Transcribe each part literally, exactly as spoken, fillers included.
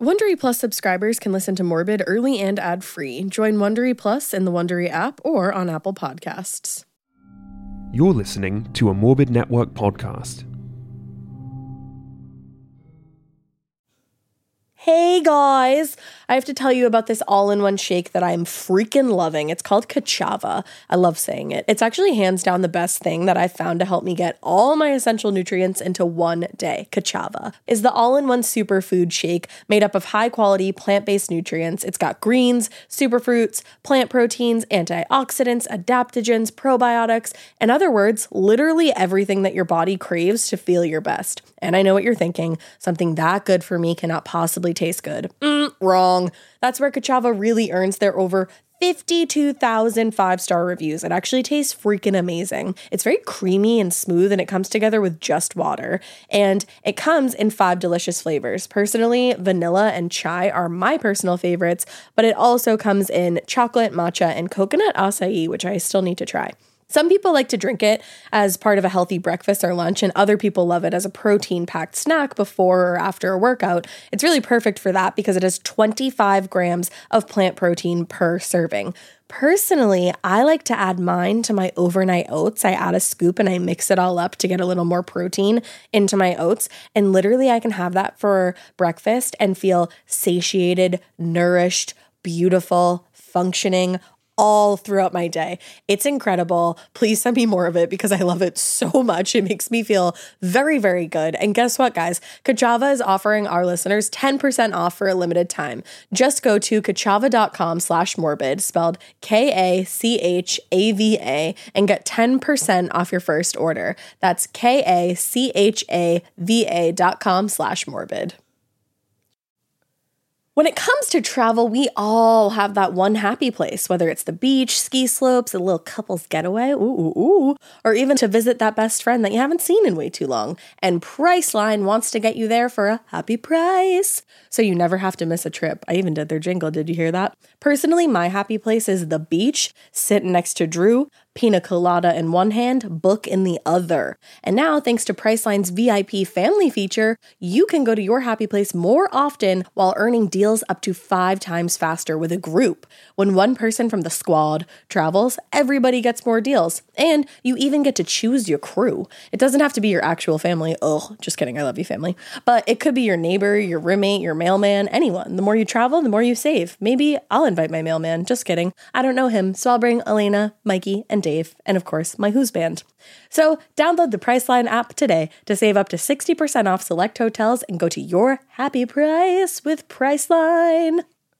Wondery Plus subscribers can listen to Morbid early and ad-free. Join Wondery Plus in the Wondery app or on Apple Podcasts. You're listening to a Morbid Network podcast. Hey guys! I have to tell you about this all-in-one shake that I'm freaking loving. It's called Ka'Chava. I love saying it. It's actually hands down the best thing that I've found to help me get all my essential nutrients into one day. Ka'Chava is the all-in-one superfood shake made up of high-quality plant-based nutrients. It's got greens, superfruits, plant proteins, antioxidants, adaptogens, probiotics, in other words, literally everything that your body craves to feel your best. And I know what you're thinking. Something that good for me cannot possibly taste good. Mm, wrong. That's where Ka'Chava really earns their over fifty-two thousand five-star reviews. It actually tastes freaking amazing. It's very creamy and smooth, and it comes together with just water. And it comes in five delicious flavors. Personally, vanilla and chai are my personal favorites, but it also comes in chocolate, matcha, and coconut acai, which I still need to try. Some people like to drink it as part of a healthy breakfast or lunch, and other people love it as a protein-packed snack before or after a workout. It's really perfect for that because it has twenty-five grams of plant protein per serving. Personally, I like to add mine to my overnight oats. I add a scoop and I mix it all up to get a little more protein into my oats. And literally I can have that for breakfast and feel satiated, nourished, beautiful, functioning, all throughout my day. It's incredible. Please send me more of it because I love it so much. It makes me feel very, very good. And guess what, guys? Ka'Chava is offering our listeners ten percent off for a limited time. Just go to kachava.com slash morbid, spelled K A C H A V A, and get ten percent off your first order. That's K A C H A V A dot com slash morbid. When it comes to travel, we all have that one happy place, whether it's the beach, ski slopes, a little couple's getaway, ooh, ooh, ooh, or even to visit that best friend that you haven't seen in way too long. And Priceline wants to get you there for a happy price, so you never have to miss a trip. I even did their jingle. Did you hear that? Personally, my happy place is the beach, sitting next to Drew, pina colada in one hand, book in the other. And now, thanks to Priceline's V I P family feature, you can go to your happy place more often while earning deals up to five times faster with a group. When one person from the squad travels, everybody gets more deals. And you even get to choose your crew. It doesn't have to be your actual family. Ugh, just kidding. I love you, family. But it could be your neighbor, your roommate, your mailman, anyone. The more you travel, the more you save. Maybe I'll invite my mailman. Just kidding. I don't know him, so I'll bring Elena, Mikey, and Dave, and of course, my Who's Band. So download the Priceline app today to save up to sixty percent off select hotels and go to your happy price with Priceline.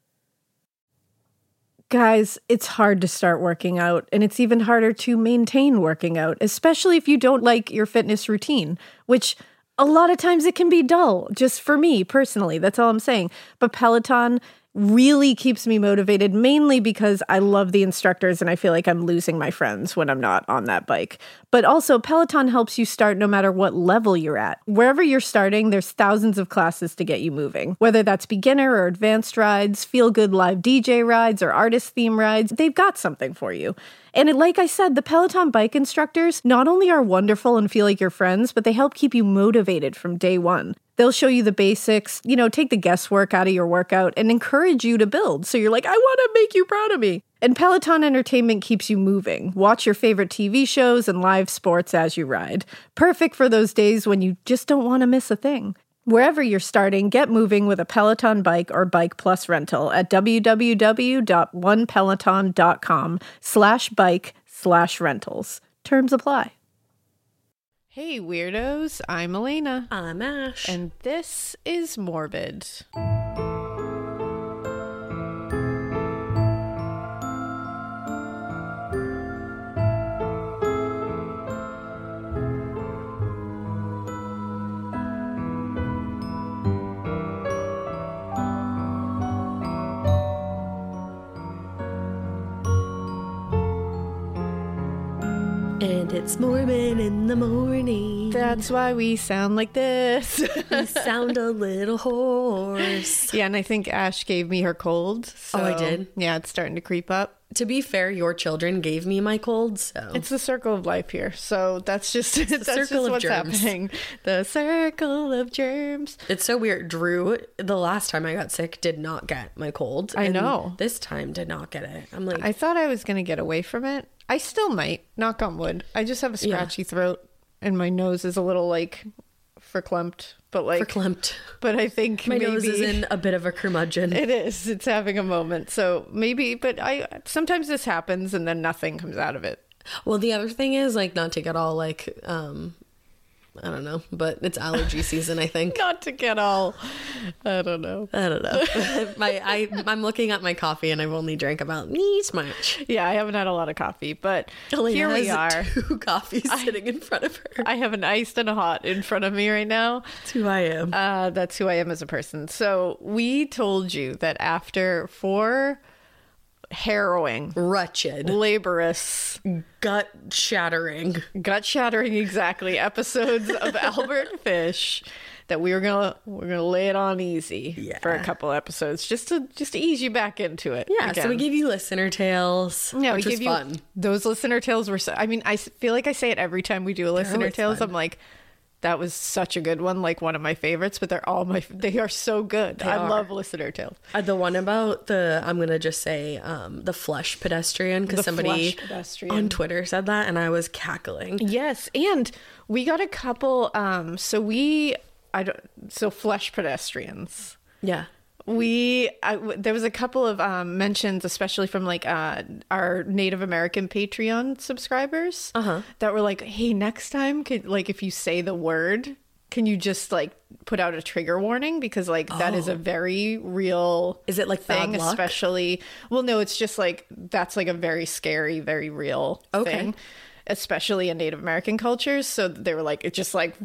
Guys, it's hard to start working out, and it's even harder to maintain working out, especially if you don't like your fitness routine, which a lot of times it can be dull, just for me personally. That's all I'm saying. But Peloton really keeps me motivated, mainly because I love the instructors and I feel like I'm losing my friends when I'm not on that bike. But also, Peloton helps you start no matter what level you're at. Wherever you're starting, there's thousands of classes to get you moving. Whether that's beginner or advanced rides, feel-good live D J rides, or artist theme rides, they've got something for you. And it, like I said, the Peloton bike instructors not only are wonderful and feel like your friends, but they help keep you motivated from day one. They'll show you the basics, you know, take the guesswork out of your workout and encourage you to build. So you're like, I want to make you proud of me. And Peloton Entertainment keeps you moving. Watch your favorite T V shows and live sports as you ride. Perfect for those days when you just don't want to miss a thing. Wherever you're starting, get moving with a Peloton bike or Bike Plus rental at www.onepeloton.com slash bike slash rentals. Terms apply. Hey weirdos, I'm Elena. I'm Ash. And this is Morbid. And it's Morbid in the morning. That's why we sound like this. We sound a little hoarse. Yeah, and I think Ash gave me her cold. So, oh, I did? Yeah, it's starting to creep up. To be fair, your children gave me my cold, so It's the circle of life here. So that's just that's circle just of what's germs. happening. The circle of germs. it's so weird. Drew, the last time I got sick, did not get my cold. I and know. This time did not get it. I'm like, I thought I was going to get away from it. I still might. Knock on wood. I just have a scratchy throat and my nose is a little like verklempt, but like verklempt. But I think My maybe nose is in a bit of a curmudgeon. it is. It's having a moment. So maybe, but I sometimes this happens and then nothing comes out of it. Well, the other thing is, like, not to get all like, um, I don't know, but it's allergy season, I think. Not to get all, I don't know. I don't know. my, I, I'm looking at my coffee and I've only drank about this much. Yeah, I haven't had a lot of coffee, but Elena here we are. has two coffees sitting in front of her. I have an iced and a hot in front of me right now. That's who I am. Uh, that's who I am as a person. So we told you that after four harrowing, Wretched. laborious, Gut shattering. gut shattering exactly episodes of Albert Fish, that we were gonna we're gonna lay it on easy Yeah. for a couple episodes just to just to ease you back into it. Yeah, so we again. gave you listener tales, Yeah, which we was give fun. you those listener tales were. So, I mean, I s- feel like I say it every time we do a listener always tales. fun. I'm like, that was such a good one, like one of my favorites. But they're all my. They are so good. I are. love listener tales. Uh, the one about the, I'm going to just say um, the flesh pedestrian, The because somebody flesh pedestrian. on Twitter said that and I was cackling. Yes, and we got a couple. Um, so we, I don't. So flesh pedestrians. Yeah. We I, w- there was a couple of um, mentions, especially from like uh, our Native American Patreon subscribers, Uh-huh. that were like, "Hey, next time, could like if you say the word, can you just like put out a trigger warning, because like that is a very real Is it, like, bad thing, luck? especially well, no, it's just like that's like a very scary, very real Okay. thing, especially in Native American cultures. So they were like, it just like.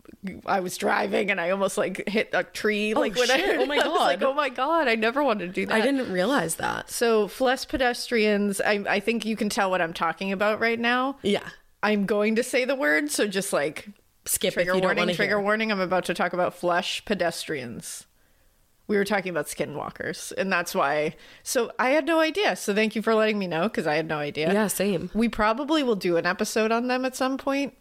I was driving and I almost like hit a tree. Like when shit. I, Oh my I was like, God. oh my god, I never wanted to do that. I didn't realize that. So flesh pedestrians, I, I think you can tell what I'm talking about right now. Yeah. I'm going to say the word, so just like Skip trigger if you don't warning, want to trigger hear. warning. I'm about to talk about flesh pedestrians. We were talking about skinwalkers, and that's why. So I had no idea. So thank you for letting me know, because I had no idea. Yeah, same. We probably will do an episode on them at some point.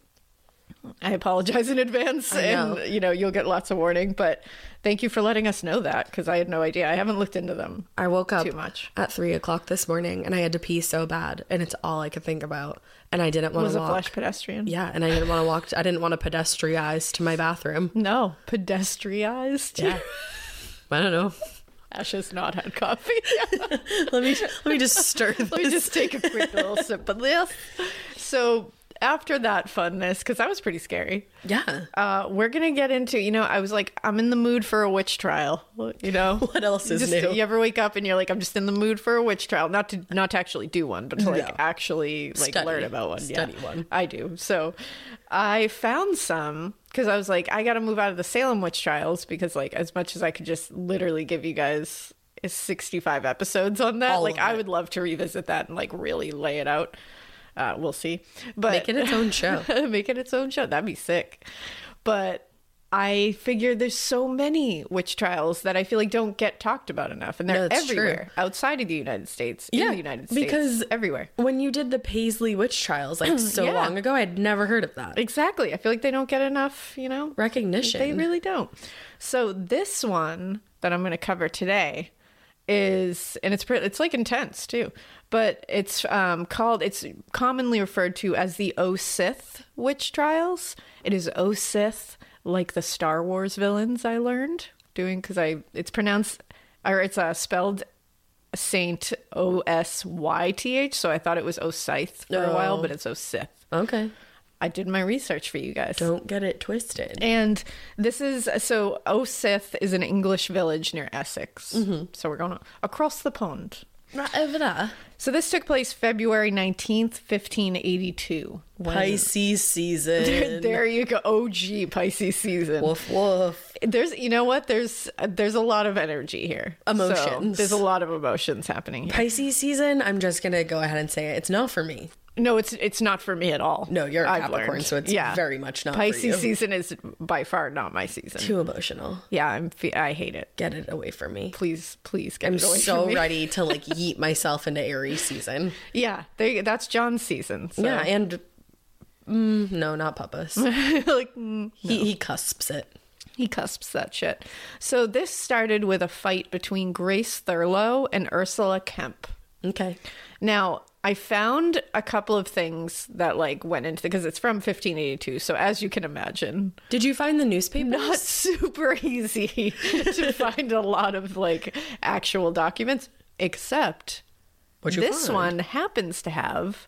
I apologize in advance, I know. and you know you'll get lots of warning. But thank you for letting us know that, because I had no idea. I haven't looked into them. I woke up Too much. at three o'clock this morning and I had to pee so bad, and it's all I could think about. And I didn't want Was to a walk. flesh pedestrian? Yeah, and I didn't want to walk. I didn't want to pedestrianize to my bathroom. No, pedestrianized. Yeah. I don't know. Ash has not had coffee. Let me let me just stir this. Let me just take a quick little sip of this. So after that funness, because that was pretty scary, Yeah. uh, we're gonna get into. You know, I was like, I'm in the mood for a witch trial. You know, What else is just, new? You ever wake up and you're like, I'm just in the mood for a witch trial, not to not to actually do one, but to like No. actually like Study. learn about one. Study yeah, one. I do. So I found some. Because I was like, I got to move out of the Salem witch trials, because like as much as I could just literally give you guys sixty-five episodes on that, All like of I it. would love to revisit that and like really lay it out. Uh, we'll see, but Make it its own show. make it its own show. That'd be sick. But I figured there's so many witch trials that I feel like don't get talked about enough, and they're That's true. everywhere outside of the United States. Yeah, in the United States, because everywhere. When you did the Paisley witch trials like so Yeah. long ago, I'd never heard of that. Exactly. I feel like they don't get enough, you know, Recognition. They really don't. So this one that I'm going to cover today is, and it's pretty, it's like intense too, but it's um, called, it's commonly referred to as the O-Sith witch trials. It is O-Sith, like the Star Wars villains I learned doing, because I, it's pronounced, or it's uh, spelled Saint O S Y T H, so I thought it was O-Scythe for a while, Oh. but it's O-Sith. Okay. I did my research for you guys. Don't get it twisted. And this is, so O-Sith is an English village near Essex. Mm-hmm. So we're going across the pond. Right over there. So this took place February nineteenth, fifteen eighty-two. When- Pisces season. There, there you go. O G Pisces season. Woof woof. There's, you know what? There's, there's a lot of energy here. So Emotions. there's a lot of emotions happening here. Pisces season, I'm just going to go ahead and say it. It's not for me. No, it's it's not for me at all. No, you're a I've Capricorn, learned. so it's very much not for Pisces you. season is by far not my season. Too emotional. Yeah, I'm. fe- I hate it. Get it away from me. Please, please get I'm it away so from me. ready to like yeet myself into Aries season. Yeah, they, that's John's season. So. Yeah, and mm, no, not Puppas. like mm, He he cusps it. he cusps that shit. So this started with a fight between Grace Thurlow and Ursula Kemp. Okay. Now, I found a couple of things that like went into because it's from fifteen eighty-two. So as you can imagine, Did you find the newspapers? not super easy to find a lot of like actual documents, except What'd you this find? one happens to have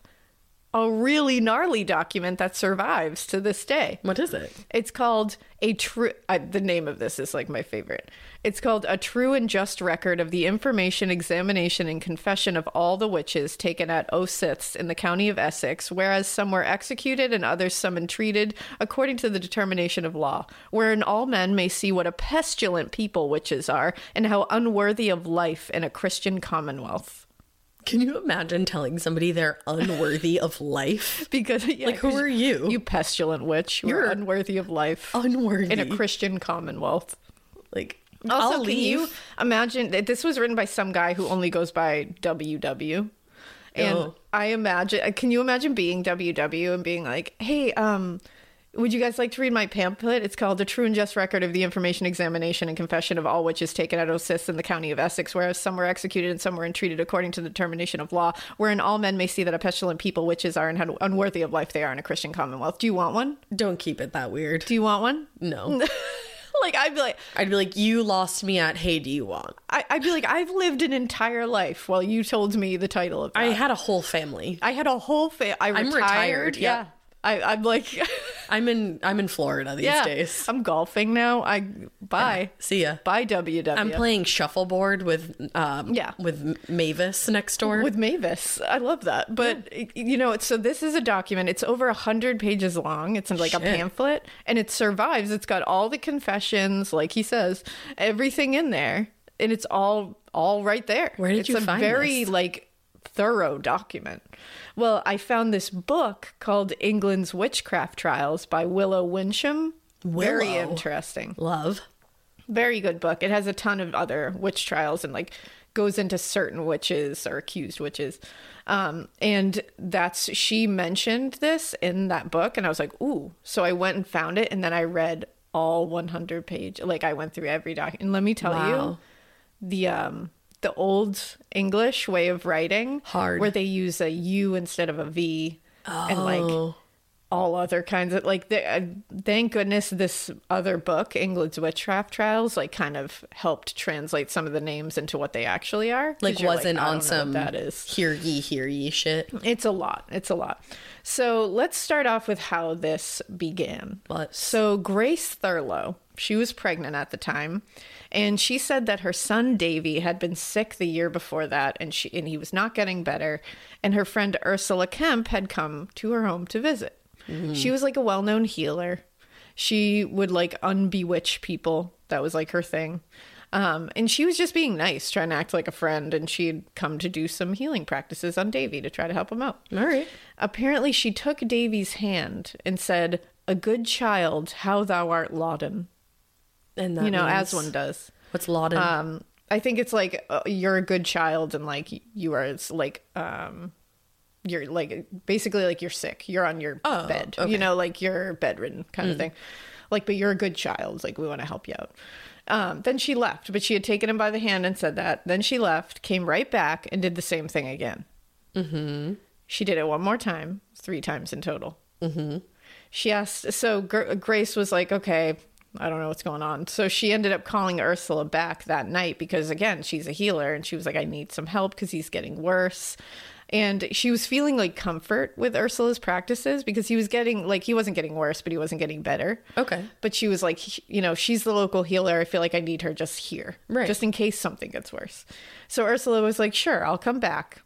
a really gnarly document that survives to this day. What is it? It's called a true. Uh, the name of this is like my favorite. It's called A True and Just Record of the Information, Examination, and Confession of All the Witches taken at Ossiths in the county of Essex, whereas some were executed and others some entreated, according to the determination of law, wherein all men may see what a pestilent people witches are, and how unworthy of life in a Christian commonwealth. Can you imagine telling somebody they're unworthy of life? Because yeah, Like, who 'cause are you? You pestilent witch. You're You're unworthy of life. Unworthy. In a Christian commonwealth. Like, Also, I'll can you leave. imagine that this was written by some guy who only goes by W W? And Oh. I imagine, can you imagine being W W and being like, hey, um, would you guys like to read my pamphlet? It's called A True and Just Record of the Information, Examination, and Confession of All Witches taken at Ossiths in the county of Essex, whereas some were executed and some were entreated according to the determination of law, wherein all men may see that a pestilent people witches are and how unworthy of life they are in a Christian commonwealth. Do you want one? Don't keep it that weird. Do you want one? No. Like, I'd be like, I'd be like, you lost me at hey, do you want? I, I'd be like, I've lived an entire life while you told me the title of that. I had a whole family. I had a whole fa- I I'm retired. retired, Yeah. yep. I, I'm like, I'm in I'm in Florida these yeah, days. I'm golfing now. I bye. See ya. Bye W W. I'm playing shuffleboard with um Yeah. with Mavis next door. with Mavis. I love that. But you know, it's, so this is a document. It's over a hundred pages long. It's like a Shit. pamphlet, and it survives. It's got all the confessions, like he says, everything in there, and it's all all right there. Where did it's you a find very this? like thorough document. Well, I found this book called England's Witchcraft Trials by Willow Winsham. Very Willow. interesting. Love. Very good book. It has a ton of other witch trials and like goes into certain witches or accused witches. Um, and that's, she mentioned this in that book, and I was like, ooh. So I went and found it, and then I read all one hundred page. Like, I went through every doc. And let me tell Wow. you, the um the old English way of writing, Hard. where they use a U instead of a V, and like Oh. all other kinds of like the, uh, thank goodness this other book, England's Witchcraft Trials, like kind of helped translate some of the names into what they actually are. 'Cause Like you're wasn't I don't on know what some that is. hear ye hear ye shit. It's a lot. It's a lot. So let's start off with how this began. Let's. So Grace Thurlow, she was pregnant at the time, and she said that her son Davy had been sick the year before that, and she and he was not getting better. And her friend Ursula Kemp had come to her home to visit. She was like a well-known healer. She would like unbewitch people. That was like her thing. Um, and she was just being nice, trying to act like a friend. And she had come to do some healing practices on Davy to try to help him out. All right. Apparently, she took Davy's hand and said, "A good child, how thou art lauden." And that You know, means- as one does. What's lauded? Um, I think it's like uh, you're a good child, and like you are it's like um, you're like basically like you're sick. You're on your Oh, bed. okay. You know, like you're bedridden kind of thing. Like, but you're a good child. Like, we want to help you out. Um, then she left, but she had taken him by the hand and said that. Then she left, came right back, and did the same thing again. Mm-hmm. She did it one more time, three times in total. Mm-hmm. She asked, so Gr- Grace was like, okay, I don't know what's going on. So she ended up calling Ursula back that night because, again, she's a healer, and she was like, I need some help because he's getting worse. And she was feeling like comfort with Ursula's practices because he was getting like he wasn't getting worse, but he wasn't getting better. Okay. But she was like, you know, she's the local healer. I feel like I need her just here, Right. just in case something gets worse. So Ursula was like, sure, I'll come back.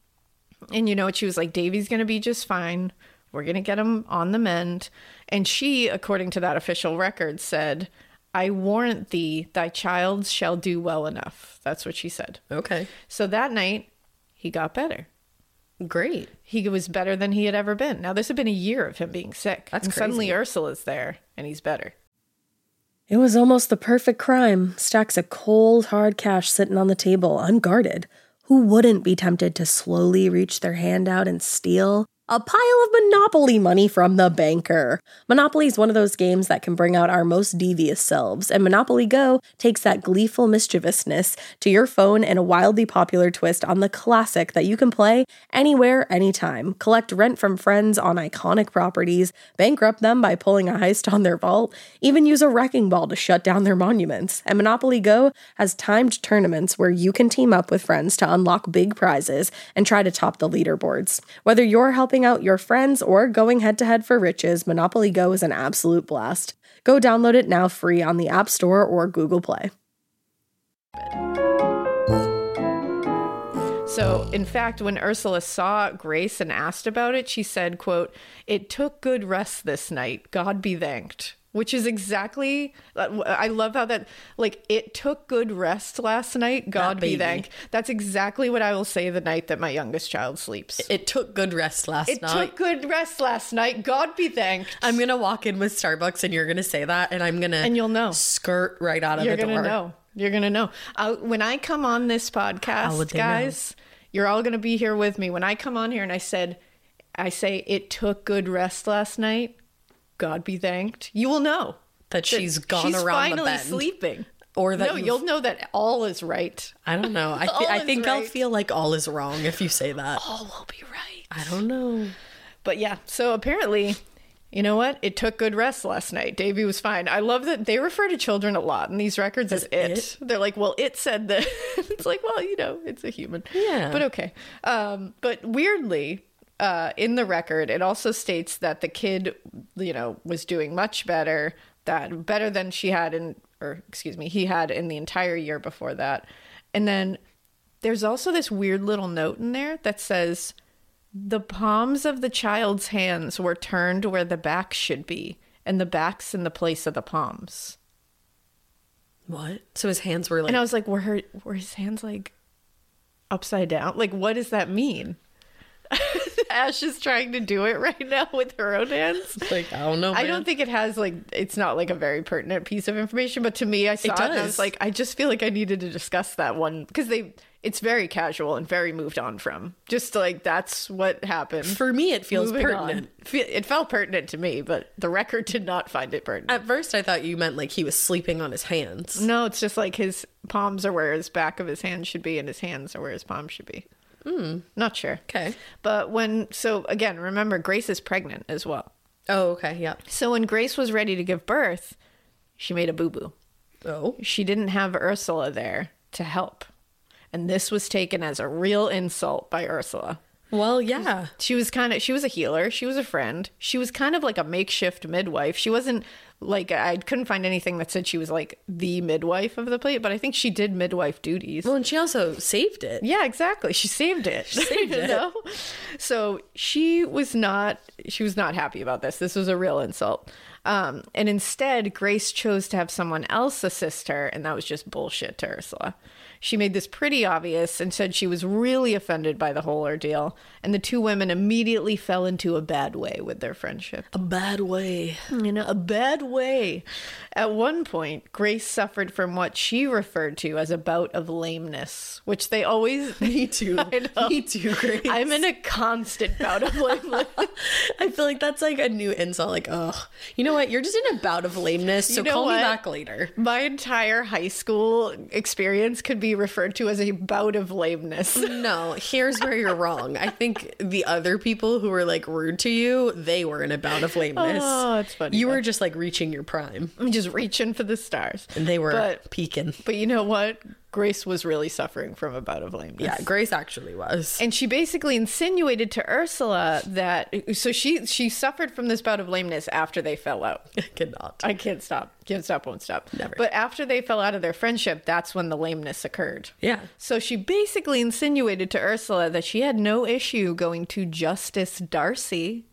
And you know what? She was like, Davy's going to be just fine. We're going to get him on the mend. And she, according to that official record, said, I warrant thee, thy child shall do well enough. That's what she said. Okay. So that night, he got better. Great. He was better than he had ever been. Now, this had been a year of him being sick. That's and crazy. suddenly Ursula's there, and he's better. It was almost the perfect crime. Stacks of cold, hard cash sitting on the table, unguarded. Who wouldn't be tempted to slowly reach their hand out and steal? A pile of Monopoly money from the banker. Monopoly is one of those games that can bring out our most devious selves, and Monopoly Go takes that gleeful mischievousness to your phone in a wildly popular twist on the classic that you can play anywhere, anytime. Collect rent from friends on iconic properties, bankrupt them by pulling a heist on their vault, even use a wrecking ball to shut down their monuments. And Monopoly Go has timed tournaments where you can team up with friends to unlock big prizes and try to top the leaderboards. Whether you're helping out your friends or going head-to-head for riches, Monopoly Go is an absolute blast. Go download it now free on the App Store or Google Play. So, in fact, when Ursula saw Grace and asked about it, she said, quote, "It took good rest this night, God be thanked." Which is exactly, I love how that, like, it took good rest last night, God be thanked. That's exactly what I will say the night that my youngest child sleeps. It took good rest last It night. took good rest last night, God be thanked. I'm going to walk in with Starbucks and you're going to say that and I'm going to And you'll know. skirt right out of You're the door. gonna know. You're going to know. Uh, when I come on this How podcast, would they guys, you're all going to be here with me. When I come on here and I said, I say, it took good rest last night, God be thanked, you will know. That she's gone she's around the finally bend. sleeping. Or that no, you've- you'll know that all is right. I don't know. I, All th- I is think I'll right. feel like all is wrong if you say that. All will be right. I don't know. But yeah, so apparently, you know what? It took good rest last night. Davey was fine. I love that they refer to children a lot in these records as, it. it? They're like, well, it said that. It's like, well, you know, it's a human. Yeah. But okay. Um, but weirdly, uh, in the record, it also states that the kid, you know, was doing much better, that better than she had in, or excuse me, he had in the entire year before that. And then there's also this weird little note in there that says, the palms of the child's hands were turned where the back should be, and the back's in the place of the palms. What? So his hands were like... And I was like, were her were his hands like upside down? Like, what does that mean? Ash is trying to do it right now with her own hands. like, I don't know, I man. don't think it has like, it's not like a very pertinent piece of information, but to me, I saw it, and I does. was like, I just feel like I needed to discuss that one because they, it's very casual and very moved on from. Just like, that's what happened. For me, it feels Moving pertinent. on. Fe- It felt pertinent to me, but the record did not find it pertinent. At first, I thought you meant like he was sleeping on his hands. No, it's just like his palms are where his back of his hand should be, and his hands are where his palms should be. Mm. Not sure. Okay. But when, so again, remember, Grace is pregnant as well. Oh, okay. Yeah. So when Grace was ready to give birth, she made a boo-boo. Oh. She didn't have Ursula there to help. And this was taken as a real insult by Ursula. Well, yeah. She was kind of, she was a healer. She was a friend. She was kind of like a makeshift midwife. She wasn't like, I couldn't find anything that said she was like the midwife of the plate, but I think she did midwife duties. Well, and she also saved it. Yeah, exactly. She saved it. She saved you it. know? So she was not, she was not happy about this. This was a real insult. Um, and instead, Grace chose to have someone else assist her, and that was just bullshit to Ursula. She made this pretty obvious and said she was really offended by the whole ordeal, and the two women immediately fell into a bad way with their friendship. A bad way. In a bad way. At one point, Grace suffered from what she referred to as a bout of lameness, which they always... Me too. I know. Me too, Grace. I'm in a constant bout of lameness. I feel like that's like a new insult. Like, ugh. You know what? You're just in a bout of lameness, so You know call what? me back later. My entire high school experience could be referred to as a bout of lameness. No, here's where you're wrong. I think the other people who were like rude to you, they were in a bout of lameness. Oh, it's funny. You though. were just like reaching your prime, I'm just reaching for the stars. and they were But- peaking. But you know what? Grace was really suffering from a bout of lameness. Yeah, Grace actually was. And she basically insinuated to Ursula that so she she suffered from this bout of lameness after they fell out. I cannot. I can't stop. Can't stop, won't stop. Never. But after they fell out of their friendship, that's when the lameness occurred. Yeah. So she basically insinuated to Ursula that she had no issue going to Justice Darcy.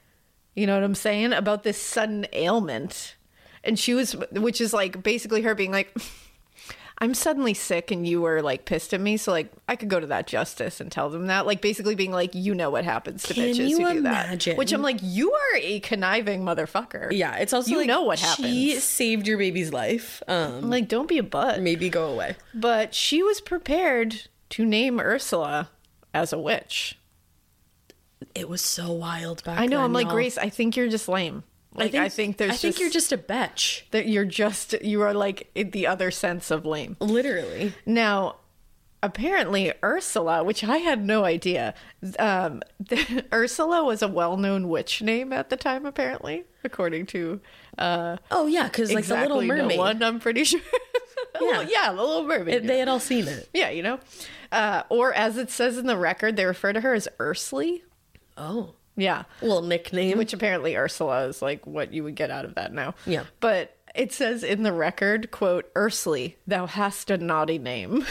You know what I'm saying? About this sudden ailment. And she was, which is like basically her being like, I'm suddenly sick and you were like pissed at me, so like I could go to that justice and tell them that, like basically being like, you know what happens to Can bitches you who do imagine? that, which I'm like, you are a conniving motherfucker. Yeah, it's also you like, know what she happens. saved your baby's life. Um, Like, don't be a butt. maybe go away. But she was prepared to name Ursula as a witch. It was so wild back I know. then, I'm like, y'all. Grace, I think you're just lame. Like, I think, there's I think just, you're just a bitch. that you're just, you are like in the other sense of lame. Literally. Now, apparently Ursula, which I had no idea, um, Ursula was a well-known witch name at the time, apparently, according to uh, Oh yeah, because like exactly the Little Mermaid. no one, I'm pretty sure. Well, yeah, the Little Mermaid. It- they had all seen it. yeah, you know. Uh, or as it says in the record, they refer to her as Ursly. Oh, Yeah. little nickname. Which apparently Ursula is like what you would get out of that now. Yeah. But it says in the record, quote, Ursly, thou hast a naughty name.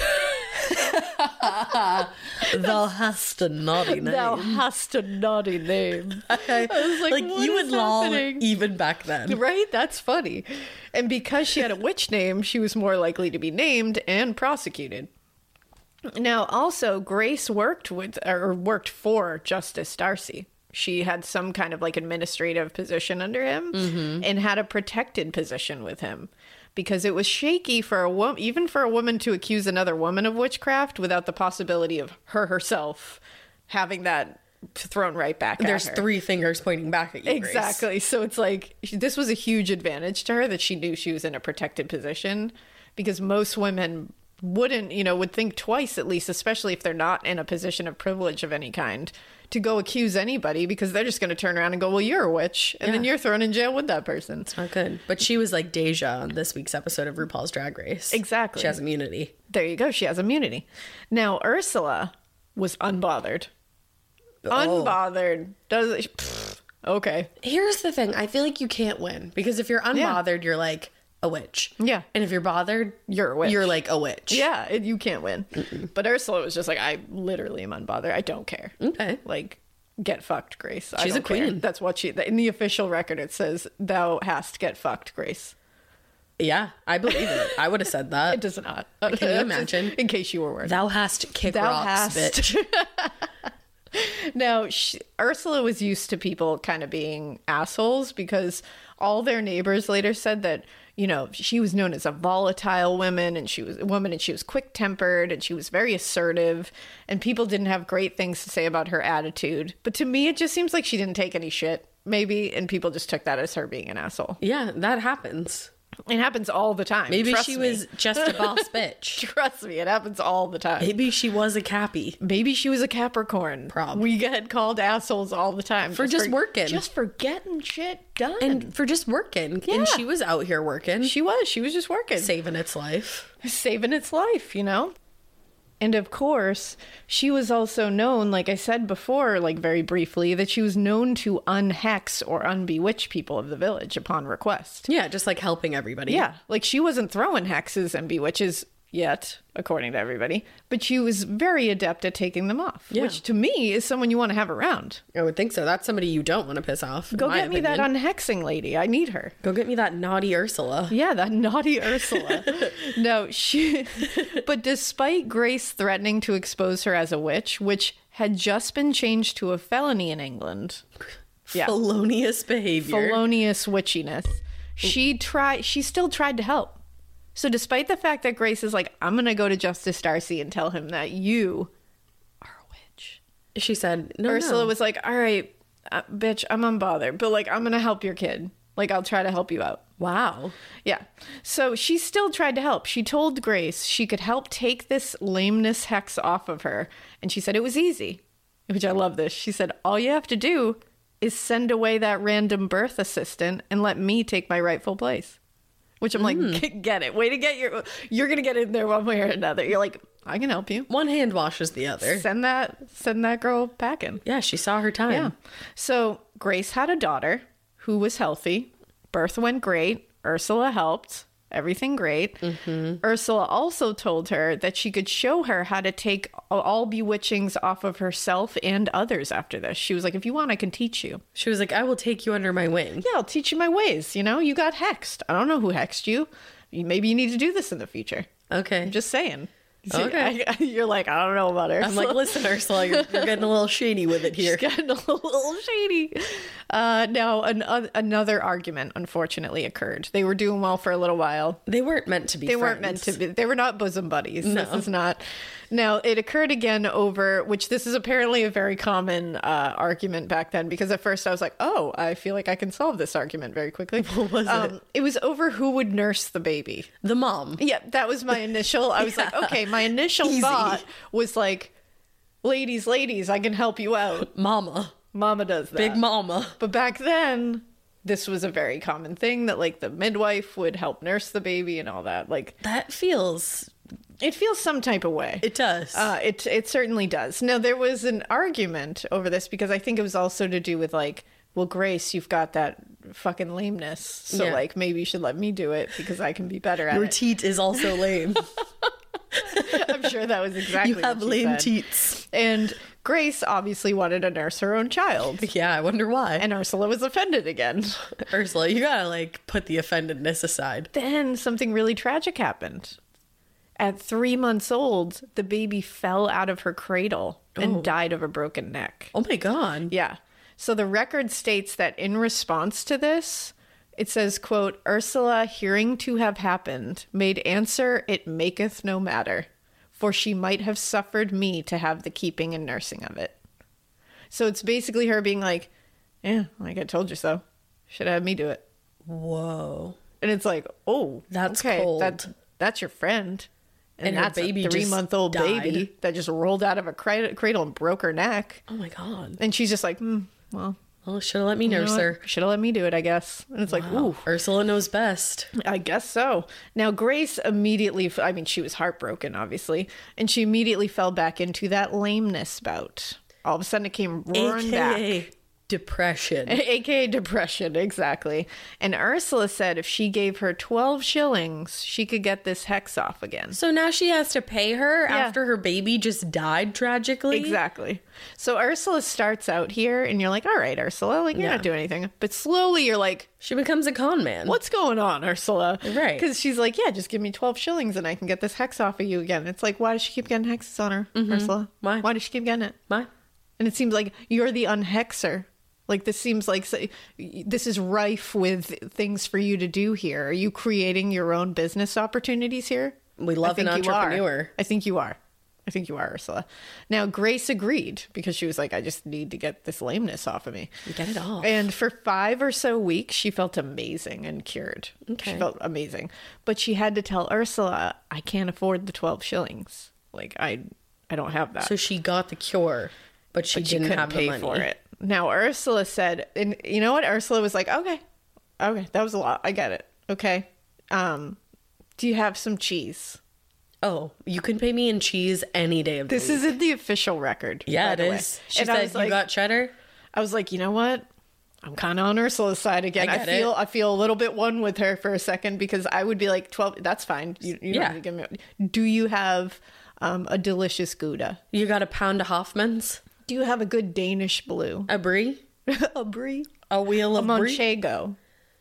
Thou hast a naughty name. Thou hast a naughty name. I was like, what you would is lol happening? even back then. Right? That's funny. And because she had a witch name, she was more likely to be named and prosecuted. Now, also, Grace worked with or worked for Justice Darcy. She had some kind of like administrative position under him and had a protected position with him because it was shaky for a woman, even for a woman to accuse another woman of witchcraft without the possibility of her herself having that thrown right back There's at her. three fingers pointing back at you. Grace. Exactly. So it's like this was a huge advantage to her that she knew she was in a protected position because most women wouldn't, you know, would think twice at least, especially if they're not in a position of privilege of any kind, to go accuse anybody because they're just going to turn around and go, well, you're a witch. And then Yeah. you're thrown in jail with that person. It's not good. But she was like Deja on this week's episode of RuPaul's Drag Race. Exactly. She has immunity. There you go. She has immunity. Now, Ursula was unbothered. Oh. Unbothered. Does it? Pfft, okay. Here's the thing. I feel like you can't win because if you're unbothered, you're like a witch. Yeah. And if you're bothered, You're a witch. You're like a witch. Yeah, it, you can't win. But Ursula was just like, I literally am unbothered. I don't care. Okay. Like, get fucked, Grace. I She's don't a queen. care. That's what she, in the official record, it says, thou hast get fucked, Grace. Yeah, I believe it. I would have said that. It does not. Can you imagine? In case you were worried. Thou hast kick Thou rocks, hast. bitch. Now, she, Ursula was used to people kind of being assholes because all their neighbors later said that, you know, she was known as a volatile woman and she was a woman and she was quick tempered and she was very assertive and people didn't have great things to say about her attitude. But to me, it just seems like she didn't take any shit, maybe, and people just took that as her being an asshole. Yeah, that happens. It happens all the time. Maybe Trust she me. was just a boss bitch. Trust me, it happens all the time. Maybe she was a Cappy. Maybe she was a Capricorn. Prob. We get called assholes all the time For just working. just for getting shit done. And for just working. Yeah. And she was out here working. she was, she was just working, saving its life. saving its life, you know. And of course, she was also known, like I said before, like very briefly, that she was known to unhex or unbewitch people of the village upon request. Yeah, just like helping everybody. Yeah, like she wasn't throwing hexes and bewitches yet, according to everybody, but she was very adept at taking them off, Yeah. which to me is someone you want to have around. I would think so. That's somebody you don't want to piss off. in Go my get me that opinion. unhexing lady. I need her. Go get me that naughty Ursula. Yeah, that naughty Ursula. No, she. But despite Grace threatening to expose her as a witch, which had just been changed to a felony in England, yeah, Felonious behavior. felonious witchiness, she tried. She still tried to help. So despite the fact that Grace is like, I'm gonna go to Justice Darcy and tell him that you are a witch, She said, no, Ursula no. was like, all right, uh, bitch, I'm unbothered, but like, I'm gonna help your kid. Like, I'll try to help you out. Wow. Yeah. So she still tried to help. She told Grace she could help take this lameness hex off of her. And she said it was easy, which I love this. She said, all you have to do is send away that random birth assistant and let me take my rightful place. Which I'm like, get, get it. Way to get your, you're going to get in there one way or another. You're like, I can help you. One hand washes the other. Send that, send that girl packing. Yeah, she saw her time. Yeah. So Grace had a daughter who was healthy. Birth went great. Ursula helped. Everything great. Mm-hmm. Ursula also told her that she could show her how to take all bewitchings off of herself and others after this. She was like, if you want, I can teach you. She was like, I will take you under my wing. Yeah, I'll teach you my ways. You know, you got hexed. I don't know who hexed you. Maybe you need to do this in the future. Okay. I'm just saying. Okay. I, I, you're like, I don't know about her. I'm like, listen, Ursula, you're, you're getting a little shady with it here. She's getting a little shady. Uh, now, an, uh, another argument, unfortunately, occurred. They were doing well for a little while. They weren't meant to be They friends. weren't meant to be. They were not bosom buddies. No. This is not. Now, it occurred again over, which this is apparently a very common uh, argument back then, because at first I was like, oh, I feel like I can solve this argument very quickly. What was um, it? It was over who would nurse the baby. The mom. Yeah, that was my initial. I was like, okay, my initial Easy. thought was like, ladies, ladies, I can help you out. Mama. Mama does that. Big mama. But back then, this was a very common thing that like the midwife would help nurse the baby and all that. Like That feels... it feels some type of way. It does. Uh, it it certainly does. Now there was an argument over this because I think it was also to do with like, well, Grace, you've got that fucking lameness, so Yeah. like maybe you should let me do it because I can be better at Your it. teat is also lame. I'm sure that was exactly You have what she lame said. teats. And Grace obviously wanted to nurse her own child. Yeah, I wonder why. And Ursula was offended again. Ursula, you gotta like put the offendedness aside. Then something really tragic happened. At three months old, the baby fell out of her cradle and Oh. died of a broken neck. Oh my god. Yeah. So the record states that in response to this, it says, quote, Ursula, hearing to have happened, made answer, it maketh no matter, for she might have suffered me to have the keeping and nursing of it. So it's basically her being like, yeah, like I told you so. Should have had me do it. Whoa. And it's like, oh, That's okay, cold. That, that's your friend. And, And her that's baby a just three-month-old died. baby that just rolled out of a cradle, cradle and broke her neck. Oh my god. And she's just like, hmm, well, Well, should have let me you know nurse what? her. Should have let me do it, I guess. And it's like, ooh, Ursula knows best. I guess so. Now, Grace immediately, I mean, she was heartbroken, obviously, and she immediately fell back into that lameness bout. All of a sudden, it came roaring back. A K A depression. A K A depression, exactly. And Ursula said if she gave her twelve shillings, she could get this hex off again. So now she has to pay her Yeah. after her baby just died tragically? Exactly. So Ursula starts out here, and you're like, all right, Ursula, like, you're Yeah. not doing anything. But slowly, you're like, She becomes a con man. what's going on, Ursula? Right. Because she's like, yeah, just give me twelve shillings and I can get this hex off of you again. It's like, why does she keep getting hexes on her, Ursula? Why? Why does she keep getting it? Why? And it seems like you're the unhexer. Like, this seems like say, this is rife with things for you to do here. Are you creating your own business opportunities here? We love I think an you are. entrepreneur. I think you are. I think you are, Ursula. Now, Grace agreed because she was like, I just need to get this lameness off of me. Get it off. And for five or so weeks, she felt amazing and cured. Okay. She felt amazing. But she had to tell Ursula, I can't afford the twelve shillings. Like, I I don't have that. So she got the cure, but she But she didn't couldn't have pay the money. for it. Now, Ursula said, and you know what? Ursula was like, okay, okay, that was a lot. I get it. Okay. Um, do you have some cheese? Oh, you can pay me in cheese any day of the This week. isn't the official record. Yeah, by it the way. is. She And I said, was you like, got cheddar? I was like, you know what? I'm kind of on Ursula's side again. I I, get feel it. I feel a little bit one with her for a second because I would be like twelve. That's fine. You, you don't Yeah. have to give me. Do you have um, a delicious Gouda? You got a pound of Hoffman's? Do you have a good Danish blue? A brie? a brie? A wheel A of brie? Manchego?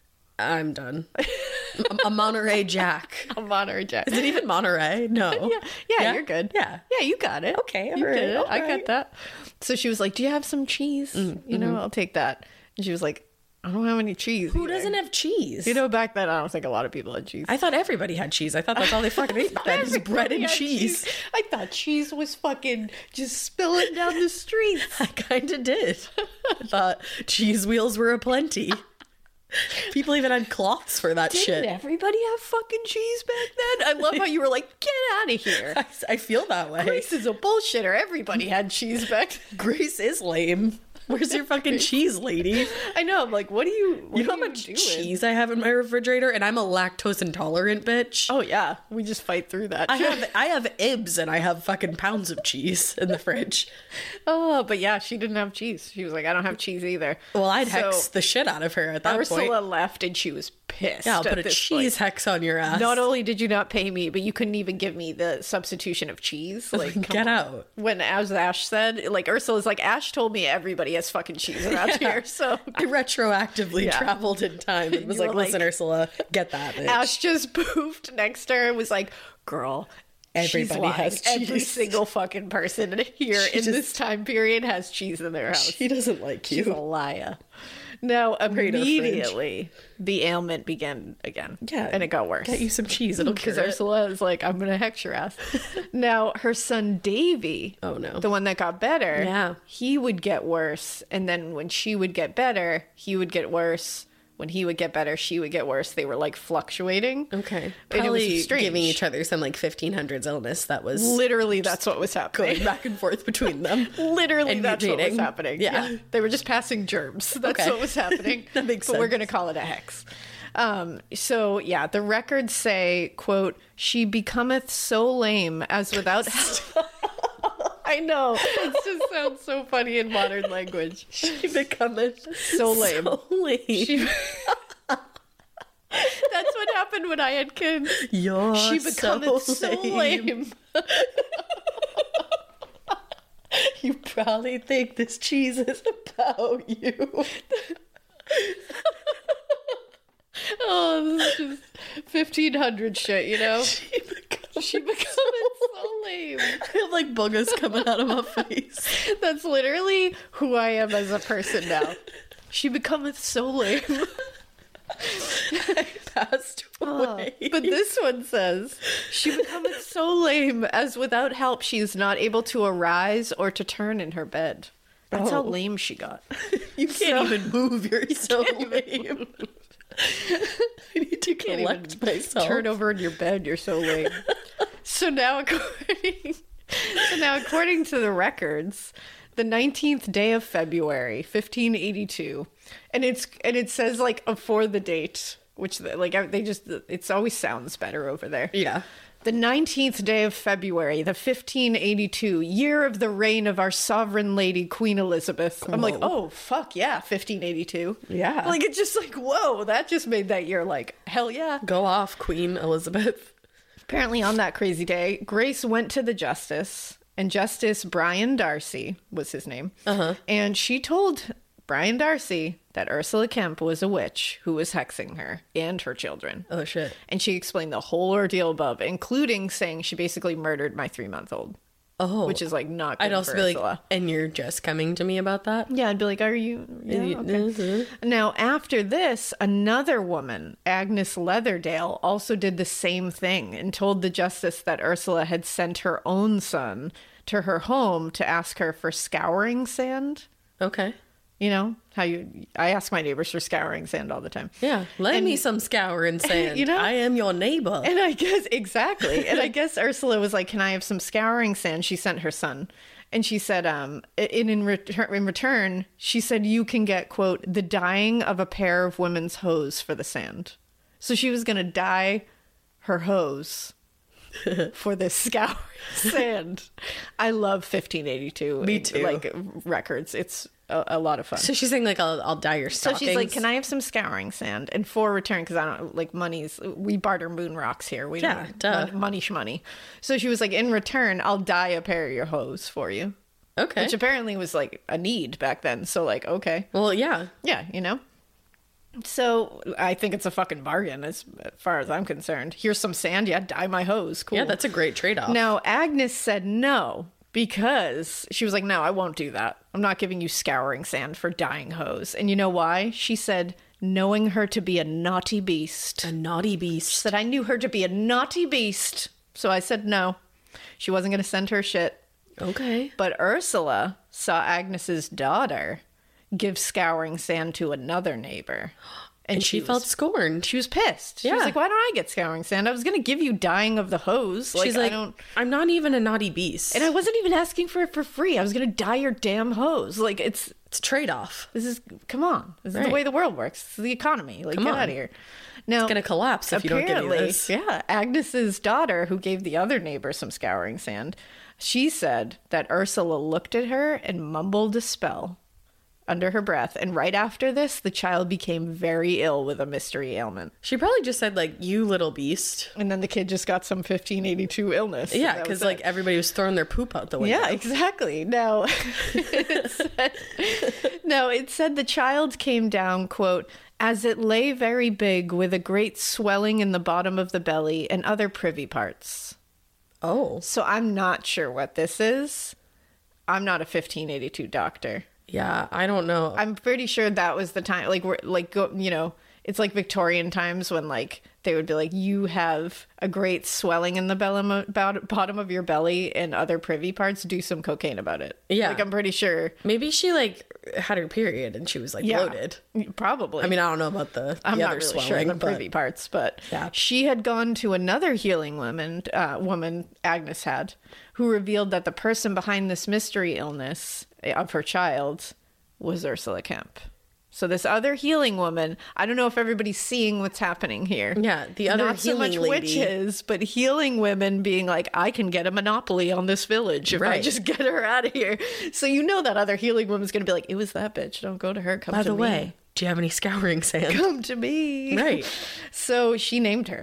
I'm done. a, a Monterey Jack. A Monterey Jack? Is it even Monterey? No. Yeah, yeah, you're good. Yeah. Yeah, you got it. Okay, you all right, did it. all I got right. that. So she was like, do you have some cheese? You know, I'll take that. And she was like, I don't have any cheese. Who either. doesn't have cheese? You know, back then, I don't think a lot of people had cheese. I thought everybody had cheese. I thought that's all they fucking ate. That is bread and Yeah, cheese. I thought cheese was fucking just spilling down the streets. I kind of did. I thought cheese wheels were aplenty. People even had cloths for that Didn't shit. everybody have fucking cheese back then? I love how you were like, get out of here. I, I feel that way. Grace is a bullshitter. Everybody had cheese back then. Grace is lame. Where's your fucking cheese, lady? I know. I'm like, what do you, what You know are how much doing? cheese I have in my refrigerator, and I'm a lactose intolerant bitch. Oh, yeah. We just fight through that. I shit. have I have ibs, and I have fucking pounds of cheese in the fridge. Oh, but yeah, she didn't have cheese. She was like, I don't have cheese either. Well, I'd So, hex the shit out of her at that Ursula point. left and she was pissed. Yeah, I'll at put a this cheese point. hex on your ass. Not only did you not pay me, but you couldn't even give me the substitution of cheese. Like, come Get on. out. When, as Ash said, like, Ursula's like, Ash told me everybody has fucking cheese around here. So I retroactively Yeah. traveled in time and was You like, were like- listen, Ursula, get that bitch. Ash just poofed next to her and was like, girl, Everybody she's has lying. Every cheese. single fucking person here She in just- this time period has cheese in their house. She doesn't like you. She's a liar. Now, Right to the fridge. immediately, the ailment began again. Yeah, And it got worse. Get you some cheese. It'll Because cure it. Ursula is like, I'm going to hex your ass. Now, her son Davy, Oh, no. the one that got better, Yeah. he would get worse. And then when she would get better, he would get worse. When he would get better, she would get worse. They were like fluctuating. Okay. And it Probably was strange. giving each other some like fifteen hundreds illness that was Literally, that's what was happening. going back and forth between them. Literally, and that's what was mutating. happening. Yeah. They were just passing germs. That's Okay. what was happening. That makes but we're sense. going to call it a hex. Um, so, yeah, the records say, quote, she becometh so lame as without... I know. It just sounds so funny in modern language. She becometh So lame. So lame. She... That's what happened when I had kids. You're She so becometh so lame. lame. You probably think this cheese is about you. Oh, this is just fifteen hundred shit, you know? She becomes She becomes so lame. I have like boogers coming out of my face. That's literally who I am as a person now. She becometh so lame. I passed away. But this one says, she becometh so lame as without help she is not able to arise or to turn in her bed. That's how Oh. lame she got. You can't even move. You're so lame. I need to Can't collect even myself. Turn over in your bed, you're so lame. So now according So now according to the records, the nineteenth day of February, fifteen eighty-two, and it's and it says like before the date, which like they just it's always sounds better over there. Yeah. The nineteenth day of February, the fifteen eighty-two year of the reign of our sovereign lady, Queen Elizabeth. I'm like, Whoa. oh, fuck yeah, fifteen eighty-two. Yeah. Like, it's just like, whoa, that just made that year like, hell yeah. Go off, Queen Elizabeth. Apparently, on that crazy day, Grace went to the justice, and Justice Brian Darcy was his name. Uh-huh. And she told Brian Darcy that Ursula Kemp was a witch who was hexing her and her children. Oh, shit. And she explained the whole ordeal above, including saying she basically murdered my three month old, Oh. which is like not good I'd also for be like, Ursula. and you're just coming to me about that? Yeah, I'd be like, are you? Yeah, You- okay. uh-huh. Now, after this, another woman, Agnes Leatherdale, also did the same thing and told the justice that Ursula had sent her own son to her home to ask her for scouring sand. Okay. You know, how you, I ask my neighbors for scouring sand all the time. Yeah. Lend And- me some scouring sand. You know? I am your neighbor. And I guess, exactly. And I guess Ursula was like, can I have some scouring sand? She sent her son. And she said, um, in, in, return, in return, she said, you can get, quote, the dyeing of a pair of women's hose for the sand. So she was going to dye her hose for this scouring sand. I love fifteen eighty-two. Me too. Like, records. It's a, a lot of fun. So she's saying, like, I'll, I'll dye your So stockings. she's like, "Can I have some scouring sand?" And for return, because I don't like money's. We barter moon rocks here. We Yeah, don't duh. mon- money shmoney. So she was like, "In return, I'll dye a pair of your hose for you," Okay. which apparently was like a need back then. So like, okay, Well, yeah. yeah, you know. So I think it's a fucking bargain as far as I'm concerned. Here's some sand. Yeah, dye my hose. Cool. Yeah, that's a great trade-off. Now, Agnes said no because she was like, no, I won't do that. I'm not giving you scouring sand for dyeing hose. And you know why? She said, knowing her to be a naughty beast. A naughty beast. She said, I knew her to be a naughty beast. So I said no. She wasn't going to send her shit. Okay. But Ursula saw Agnes's daughter give scouring sand to another neighbor. And she, was- felt scorned. she was pissed. She Yeah. was like, why don't I get scouring sand? I was going to give you dyeing of the hose. Like, She's like, I don't... I'm not even a naughty beast. And I wasn't even asking for it for free. I was going to dye your damn hose. Like, it's, it's a trade-off. this is, come on. This is Right. the way the world works. This is the economy. Like, Come get on. out of here. Now, It's going to collapse if you don't give me apparently, this. yeah, Agnes's daughter, who gave the other neighbor some scouring sand, she said that Ursula looked at her and mumbled a spell under her breath. And right after this, the child became very ill with a mystery ailment. She probably just said, like, you little beast. And then the kid just got some fifteen eighty-two illness. Yeah, That because, was like, it. everybody was throwing their poop out the window. Yeah, exactly. Now, it said, no, it said the child came down, quote, as it lay very big with a great swelling in the bottom of the belly and other privy parts. Oh. So I'm not sure what this is. I'm not a fifteen eighty-two doctor. Yeah, I don't know. I'm pretty sure that was the time, like, we're like, go, you know, it's like Victorian times when, like, they would be like, you have a great swelling in the belly, bottom of your belly and other privy parts, do some cocaine about it. Yeah. Like, I'm pretty sure. Maybe she, like, had her period and she was, like, Yeah, bloated. Probably. I mean, I don't know about the, I'm the not other really swelling, sure the but privy parts, but Yeah. she had gone to another healing woman, uh, woman, Agnes had, who revealed that the person behind this mystery illness of her child was Ursula Kemp. So this other healing woman, I don't know if everybody's seeing what's happening here. Yeah, the other Not so healing much lady. witches, but healing women being like, I can get a monopoly on this village if I Right. just get her out of here. So you know that other healing woman's going to be like, it was that bitch. Don't go to her. Come By to the me. way, do you have any scouring sand? Come to me. Right. So she named her.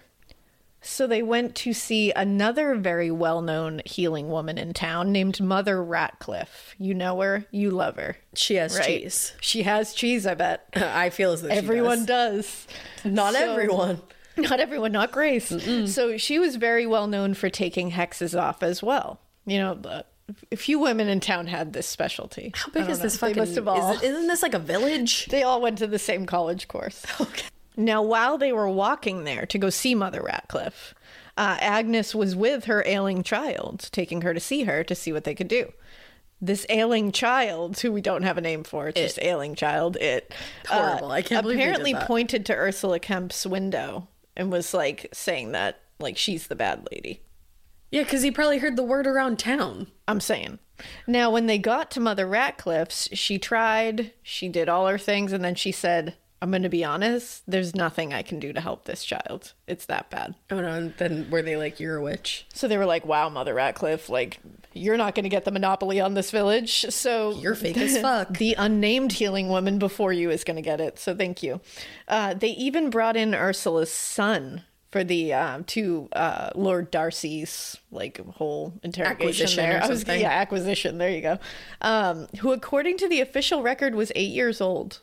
So they went to see another very well-known healing woman in town named Mother Ratcliffe. You know her, you love her. She has Right? cheese. She has cheese, I bet. I feel as though she Everyone does. does. Not So- everyone. Not everyone, not Grace. So she was very well known for taking hexes off as well. You know, the, a few women in town had this specialty. How big I don't is this know. They fucking... must have all- is it, isn't this like a village? They all went to the same college course. Okay. Now, while they were walking there to go see Mother Ratcliffe, uh, Agnes was with her ailing child, taking her to see her to see what they could do. This ailing child, who we don't have a name for, it's just ailing child, it Horrible. I can't believe they did apparently that. pointed to Ursula Kemp's window and was like saying that, like, she's the bad lady. Yeah, because he probably heard the word around town. I'm saying. Now, when they got to Mother Ratcliffe's, she tried, she did all her things, and then she said, I'm going to be honest, there's nothing I can do to help this child. It's that bad. Oh no, and then were they like, you're a witch? So they were like, wow, Mother Ratcliffe, like, you're not going to get the monopoly on this village. So You're fake as fuck. The unnamed healing woman before you is going to get it. So thank you. Uh, they even brought in Ursula's son for the uh, to uh, Lord Darcy's like whole interrogation Acquisition there. or I was something. yeah, acquisition. There you go. Um, who, according to the official record, was eight years old.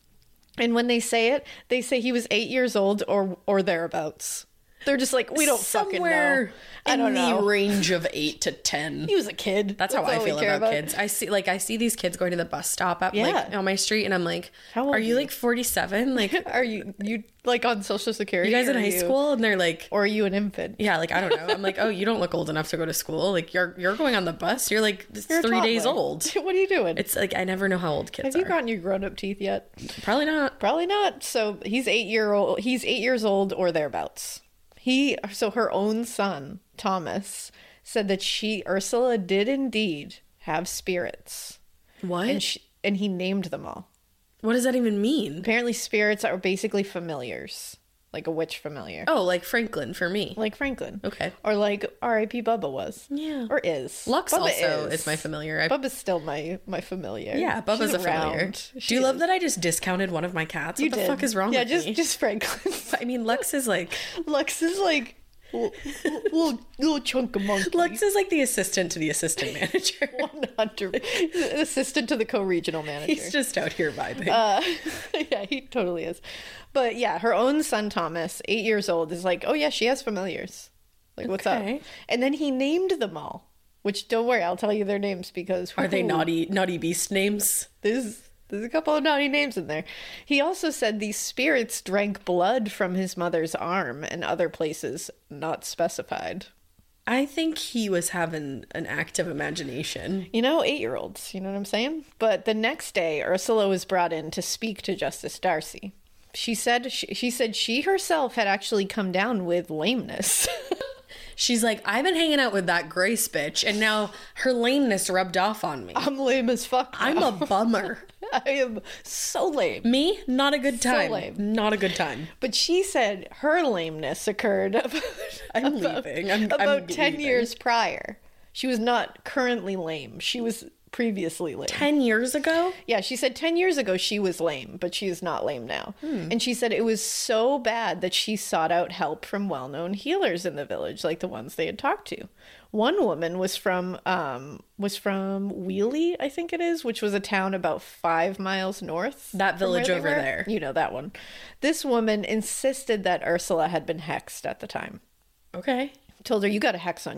And when they say it, they say he was eight years old or or thereabouts. They're just like, we don't fucking know. Somewhere I don't in know. the range of eight to ten. He was a kid. That's how I all we feel care about, kids. I see, like, I see these kids going to the bus stop at Yeah. like on my street, and I'm like, How old "Are are you you? like forty-seven? Like, Are you you like on Social Security? you guys in or are high you- school?" And they're like, or are you an infant? "Yeah, like I don't know." I'm like, "Oh, you don't look old enough to go to school. Like, you're you're going on the bus. You're like it's You're a three days toddler. old. What are you doing? It's like I never know how old kids Have you are. gotten your grown-up teeth yet? Probably not. Probably not. So he's eight year old. He's eight years old or thereabouts. He so her own son Thomas said that she Ursula did indeed have spirits, What? and she, and he named them all. What does that even mean? Apparently, spirits are basically familiars, like a witch familiar, Oh, like Franklin for me. like Franklin. Okay. Or like R I P Bubba was. Yeah. Or is. Lux Bubba also is my familiar. I- Bubba's still my my familiar. Yeah, Bubba's She's a familiar. around. Do She you love is. that I just discounted one of my cats? What You the did. fuck is wrong yeah, with just, me? just Franklin. I mean, Lux is like Lux is like little, little, little chunk of monkey. Lux is like the assistant to the assistant manager. one hundred assistant to the co-regional manager. He's just out here vibing. Uh, yeah, he totally is. But yeah, her own son Thomas, eight years old, is like, oh yeah, she has familiars. Like, what's Okay. up? And then he named them all. Which, don't worry, I'll tell you their names because Are they whoo, naughty naughty beast names? There's there's a couple of naughty names in there. He also said these spirits drank blood from his mother's arm and other places not specified. I think he was having an active imagination. You know, eight-year-olds, you know what I'm saying? But the next day, Ursula was brought in to speak to Justice Darcy. She said she, she said she herself had actually come down with lameness. She's like, I've been hanging out with that Grace bitch, and now her lameness rubbed off on me. I'm lame as fuck. I'm now. a bummer. I am so lame. Me, not a good So time. lame. Not a good time. But she said her lameness occurred about, I'm about, leaving. I'm- I'm about ten leaving. years prior. She was not currently lame. She was previously lame. Ten years ago? Yeah, she said ten years ago she was lame, but she is not lame now. And she said it was so bad that she sought out help from well-known healers in the village, like the ones they had talked to. One woman was from um was from Wheelie, I think it is, which was a town about five miles north. That from where village they over were. there. You know that one. This woman insisted that Ursula had been hexed at the time. Okay. Told her, you got a hex on you.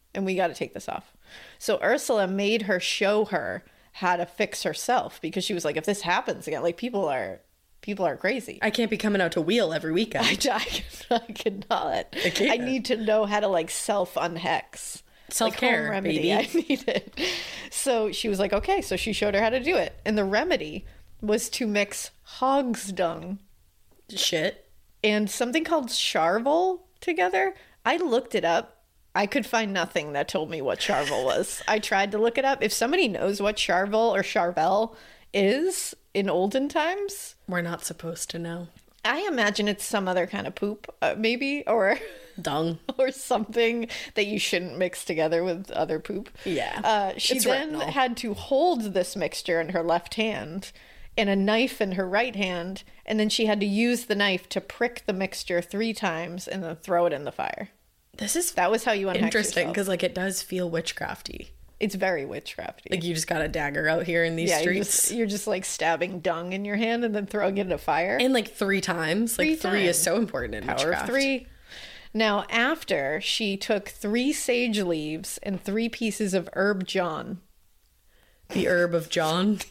and we got to take this off. So Ursula made her show her how to fix herself, because she was like, if this happens again, like people are people are crazy. I can't be coming out to wheel every weekend. I, I, I cannot. I, can't. I need to know how to like self unhex. Self-care, like home remedy. baby. I need it. So she was like, okay. So she showed her how to do it. And the remedy was to mix hog's dung Shit. and something called charvel together. I looked it up. I could find nothing that told me what charvel was. I tried to look it up. If somebody knows what charvel or charvel is in olden times, We're not supposed to know. I imagine it's some other kind of poop, uh, maybe, or Dung. or something that you shouldn't mix together with other poop. Yeah. Uh, she It's then retinol. had to hold this mixture in her left hand and a knife in her right hand, and then she had to use the knife to prick the mixture three times and then throw it in the fire. This is That was how you unhex interesting yourself. because like it does feel witchcrafty. It's very witchcrafty. Like you just got a dagger out here in these yeah, you're streets. just, you're just like stabbing dung in your hand and then throwing it in a fire. And like three times. Three like three is times. so important in Power witchcraft. of three. Now, after she took three sage leaves and three pieces of herb John. The herb of John.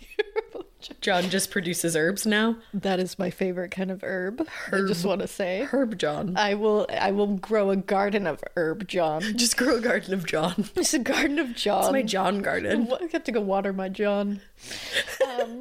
John just produces herbs now. That is my favorite kind of herb. I just want to say. Herb John. I will I will grow a garden of herb John. Just grow a garden of John. It's a garden of John. It's my John garden. I have to go water my John. Um,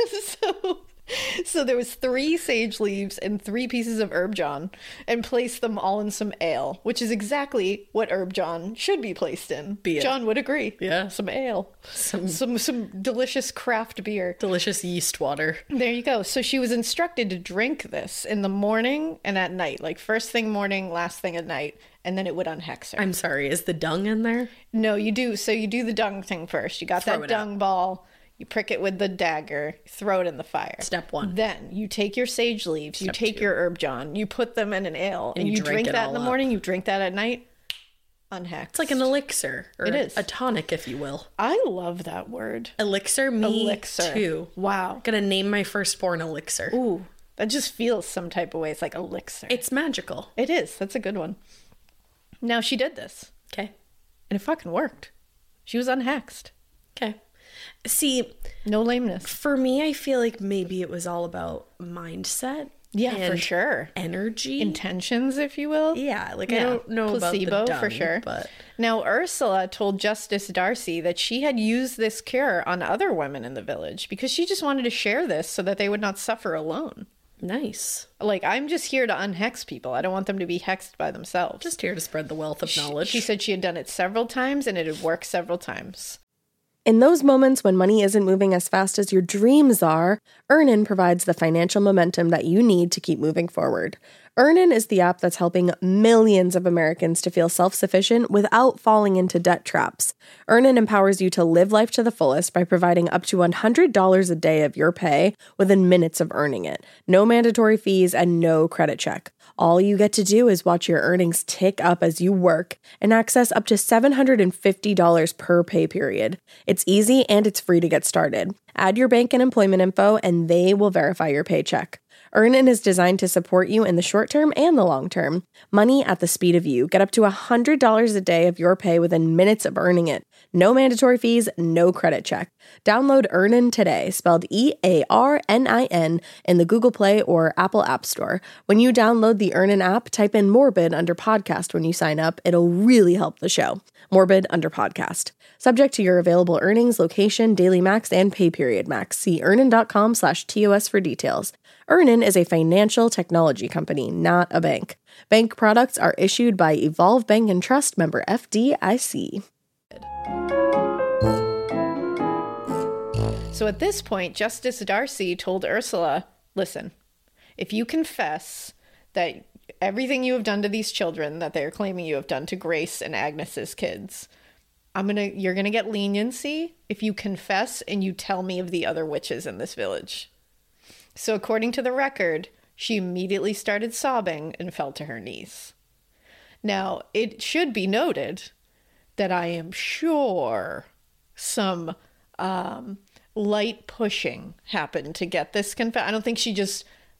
so, so there was three sage leaves and three pieces of herb John, and placed them all in some ale, which is exactly what herb John should be placed in. Be it. John would agree. Yeah. some ale, Some some some delicious craft beer. delicious yeast water. There you go. So she was instructed to drink this in the morning and at night, like first thing morning, last thing at night, and then it would unhex her. I'm sorry, is the dung in there? No, you do. So you do the dung thing first. You got Throw that it dung ball. You prick it with the dagger. Throw it in the fire. Step one. Then you take your sage leaves. you take your herb John. You put them in an ale, and, you you, drink drink, it that all in the up. morning. You drink that at night. Unhex. It's like an elixir. Or It is. a tonic, if you will. I love that word. Elixir, me Elixir. too. Wow. Gonna name my firstborn Elixir. Ooh, that just feels some type of way. It's like elixir. It's magical. It is. That's a good one. Now she did this, Okay. and it fucking worked. She was unhexed. Okay. See, No lameness. for me, I feel like maybe it was all about mindset. Yeah, for and sure. Energy. Intentions, if you will. yeah, like I don't know placebo about the for dung, sure. but Now Ursula told Justice Darcy that she had used this cure on other women in the village because she just wanted to share this so that they would not suffer alone. nice. Like, I'm just here to unhex people. I don't want them to be hexed by themselves. Just here to spread the wealth of knowledge. She said she had done it several times and it had worked several times. In those moments when money isn't moving as fast as your dreams are, Earnin provides the financial momentum that you need to keep moving forward. Earnin is the app that's helping millions of Americans to feel self-sufficient without falling into debt traps. Earnin empowers you to live life to the fullest by providing up to one hundred dollars a day of your pay within minutes of earning it. No mandatory fees and no credit check. All you get to do is watch your earnings tick up as you work and access up to seven hundred fifty dollars per pay period. It's easy and it's free to get started. Add your bank and employment info and they will verify your paycheck. Earnin is designed to support you in the short term and the long term. Money at the speed of you. Get up to one hundred dollars a day of your pay within minutes of earning it. No mandatory fees, no credit check. Download Earnin today, spelled E A R N I N, in the Google Play or Apple App Store. When you download the Earnin app, type in Morbid under podcast when you sign up. It'll really help the show. Morbid under podcast. Subject to your available earnings, location, daily max, and pay period max. See earnin.com slash TOS for details. Earnin is a financial technology company, not a bank. Bank products are issued by Evolve Bank and Trust, member F D I C. So at this point, Justice Darcy told Ursula, listen, if you confess that everything you have done to these children that they're claiming you have done to Grace and Agnes's kids, I'm gonna you're gonna get leniency if you confess and you tell me of the other witches in this village. So according to the record, she immediately started sobbing and fell to her knees. Now, it should be noted that I am sure some um, light pushing happened to get this confess. I don't think she just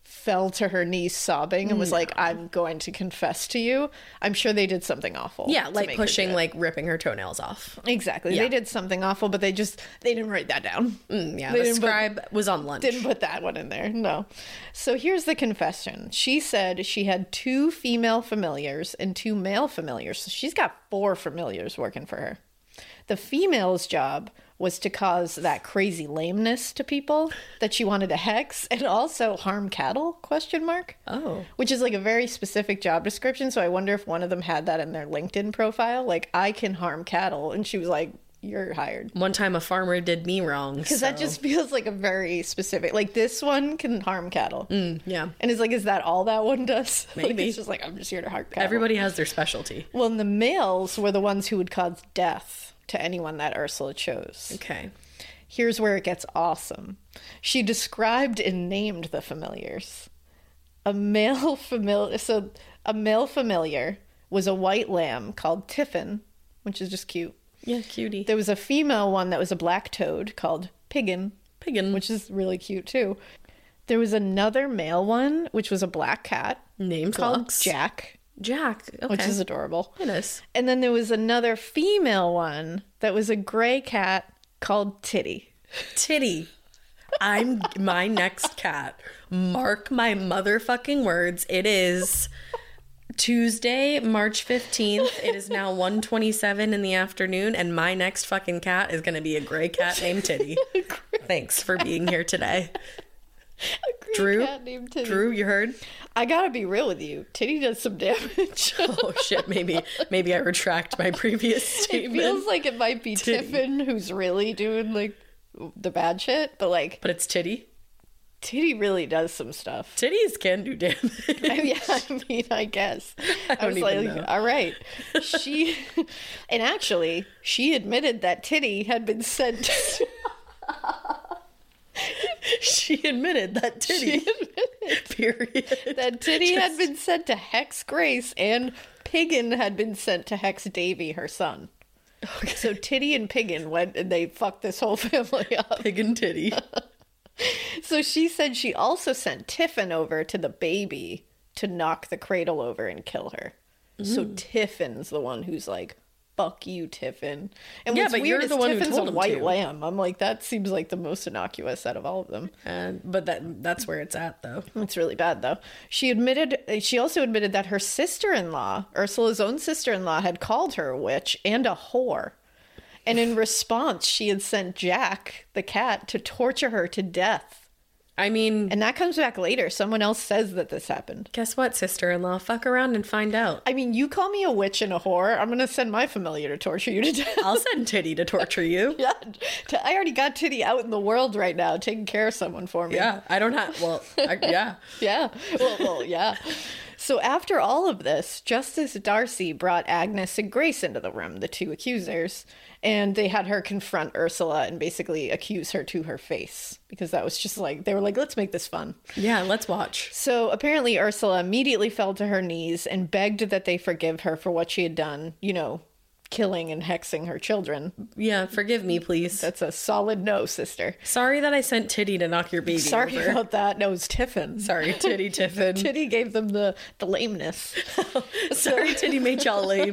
fell to her knees sobbing and was like, I'm going to confess to you. I'm sure they did something awful. Yeah, to like make her do pushing, it. like ripping her toenails off. Exactly. Yeah. They did something awful, but they just, they didn't write that down. Mm, yeah, They the didn't put- scribe was on lunch. Didn't put that one in there. No. So here's the confession. She said she had two female familiars and two male familiars. So she's got four familiars working for her. The female's job was to cause that crazy lameness to people that she wanted to hex and also harm cattle, question mark. Oh. Which is like a very specific job description. So I wonder if one of them had that in their LinkedIn profile. Like, I can harm cattle. And she was like, you're hired. One time a farmer did me wrong. Because that just feels like a very specific, like this one can harm cattle. Mm, yeah. And it's like, is that all that one does? Like, Maybe. it's just like, I'm just here to harm cattle. Everybody has their specialty. Well, and the males were the ones who would cause death to anyone that Ursula chose. Okay. Here's where it gets awesome. She described and named the familiars. A male familiar, so a male familiar was a white lamb called Tiffin, which is just cute. Yeah, cutie. There was a female one that was a black toad called Piggin, Piggin. which is really cute too. There was another male one, which was a black cat Named called Lux. Jack, Jack. Okay. which is adorable. It is. And then there was another female one that was a gray cat called Titty. Titty. I'm my next cat. Mark my motherfucking words. It is Tuesday, March fifteenth. It is now one twenty-seven in the afternoon, and my next fucking cat is going to be a gray cat named Titty. Thanks for being here today. A gray Drew? cat named Titty. Drew, you heard? I gotta be real with you. Titty does some damage. Oh shit, maybe maybe I retract my previous It statement. feels like it might be Titty. Tiffin who's really doing like the bad shit, but like But it's Titty. Titty really does some stuff. Titties can do damage. Yeah, I mean, I guess. I, don't was even like, know. all right. She, and actually, she admitted that Titty had been sent. To, She admitted that Titty. she admitted Period. that Titty had Just- been sent to Hex Grace, and Piggin had been sent to Hex Davy, her son. So Titty and Piggin went and they fucked this whole family up. Pig and Titty. So she said she also sent Tiffin over to the baby to knock the cradle over and kill her. So Tiffin's the one who's like, fuck you, Tiffin. And Yeah, what's but weird you're is the one who Tiffin's told a him white to. lamb. I'm like, that seems like the most innocuous out of all of them. And but that that's where it's at though. It's really bad, though. She admitted, she also admitted that her sister-in-law, Ursula's own sister-in-law, had called her a witch and a whore. And in response, she had sent Jack, the cat, to torture her to death. I mean, And that comes back later. Someone else says that this happened. guess what, sister-in-law? Fuck around and find out. I mean, you call me a witch and a whore, I'm going to send my familiar to torture you to death. I'll send Titty to torture you. Yeah, t- I already got Titty out in the world right now, taking care of someone for me. Yeah, I don't have. Well, I, yeah. Yeah. Well, well, yeah. So after all of this, Justice Darcy brought Agnes and Grace into the room, the two accusers, and they had her confront Ursula and basically accuse her to her face because that was just like, they were like, let's make this fun. Yeah, let's watch. So apparently Ursula immediately fell to her knees and begged that they forgive her for what she had done, you know, killing and hexing her children. Yeah, forgive me, please. That's a solid no, sister. Sorry that I sent Titty to knock your baby Sorry over. about that. No, it was Tiffin. Sorry, Titty Tiffin. Titty gave them the, the lameness. Sorry, Titty made y'all lame.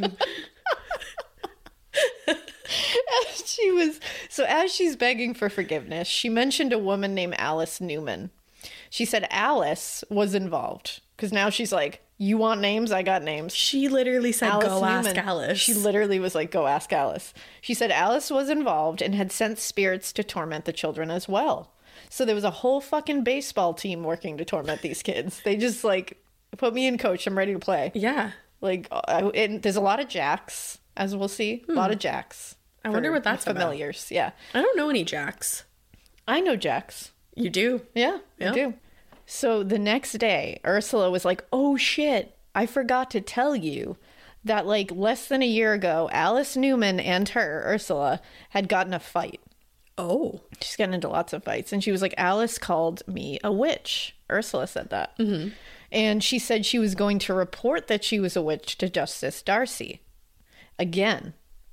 She was so as she's begging for forgiveness, she mentioned a woman named Alice Newman. She said Alice was involved because now she's like, you want names? I got names. She literally said, Alice go ask Newman. Alice. She literally was like, go ask Alice. She said Alice was involved and had sent spirits to torment the children as well. So there was a whole fucking baseball team working to torment these kids. They just like, put me in, coach. I'm ready to play. Yeah. Like, I, and there's a lot of Jacks, as we'll see. A lot of Jacks. I wonder for what that's about. familiars. Yeah. I don't know any Jacks. I know Jacks. You do? Yeah, Yeah. I do. So the next day, Ursula was like, oh shit, I forgot to tell you that like less than a year ago, Alice Newman and her, Ursula, had gotten a fight. Oh. She's gotten into lots of fights. And she was like, Alice called me a witch. Ursula said that. Mm-hmm. And she said she was going to report that she was a witch to Justice Darcy. Again,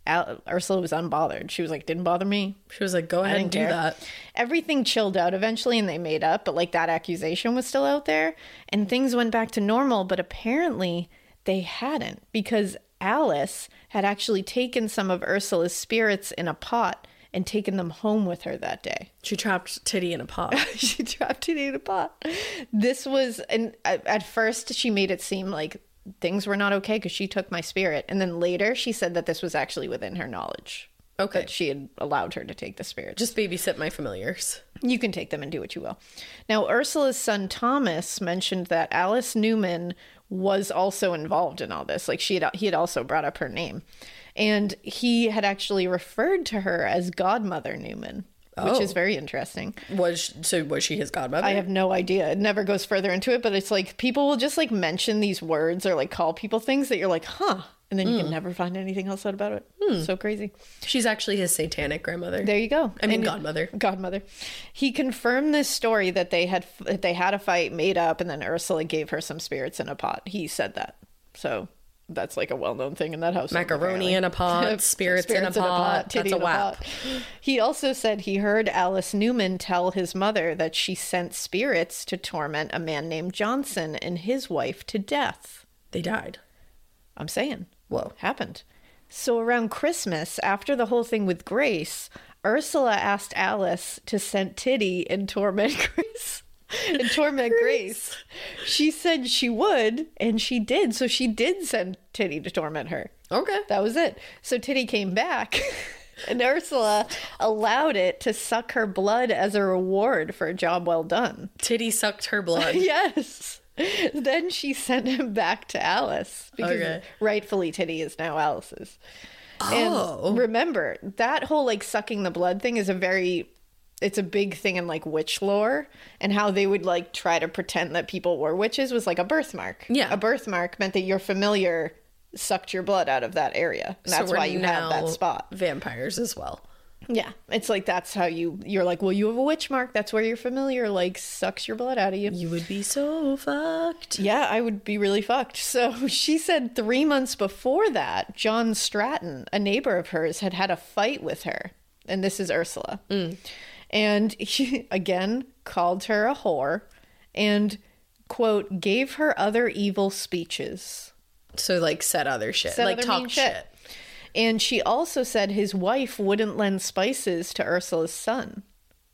Al- Ursula was unbothered. She was like, didn't bother me. She was like, go ahead and do care. that. Everything chilled out eventually and they made up, but like that accusation was still out there and things went back to normal, but apparently they hadn't, because Alice had actually taken some of Ursula's spirits in a pot and taken them home with her that day. She trapped Titty in a pot. She trapped Titty in a pot. This was, and at first she made it seem like things were not okay because she took my spirit. And then later she said that this was actually within her knowledge. Okay. That she had allowed her to take the spirits. Just babysit my familiars. You can take them and do what you will. Now, Ursula's son Thomas mentioned that Alice Newman was also involved in all this. Like she had, he had also brought up her name. And he had actually referred to her as Godmother Newman, which Oh. is very interesting. Was so was she his godmother? I have no idea. It never goes further into it, but it's like people will just like mention these words or like call people things that you're like, huh? And then you can never find anything else out about it. So crazy. She's actually his satanic grandmother. There you go. I mean, And- godmother. Godmother. He confirmed this story that they had that they had a fight made up, and then Ursula gave her some spirits in a pot. He said that. So that's like a well-known thing in that house. Macaroni in a pot, spirits, in a pot. titty That's a in whap. pot. He also said he heard Alice Newman tell his mother that she sent spirits to torment a man named Johnson and his wife to death. They died. I'm saying. Whoa. Happened. So around Christmas, after the whole thing with Grace, Ursula asked Alice to send Titty and torment Grace. and torment Grace. She said she would, and she did. So she did send Titty to torment her. Okay. That was it. So Titty came back, and Ursula allowed it to suck her blood as a reward for a job well done. Titty sucked her blood. Yes. Then she sent him back to Alice because Okay. rightfully Titty is now Alice's. Oh. And remember, that whole like sucking the blood thing is a very, it's a big thing in like witch lore, and how they would like try to pretend that people were witches was like a birthmark. Yeah. A birthmark meant that your familiar sucked your blood out of that area. And that's So we're why you have that now spot. Vampires as well. Yeah. It's like that's how you, you're like, well, you have a witch mark. That's where your familiar like sucks your blood out of you. You would be so fucked. Yeah, I would be really fucked. So she said three months before that, John Stratton, a neighbor of hers, had had a fight with her. And this is Ursula. And he, again, called her a whore and, quote, gave her other evil speeches. So like said other shit. Said like other talk mean shit. And she also said his wife wouldn't lend spices to Ursula's son.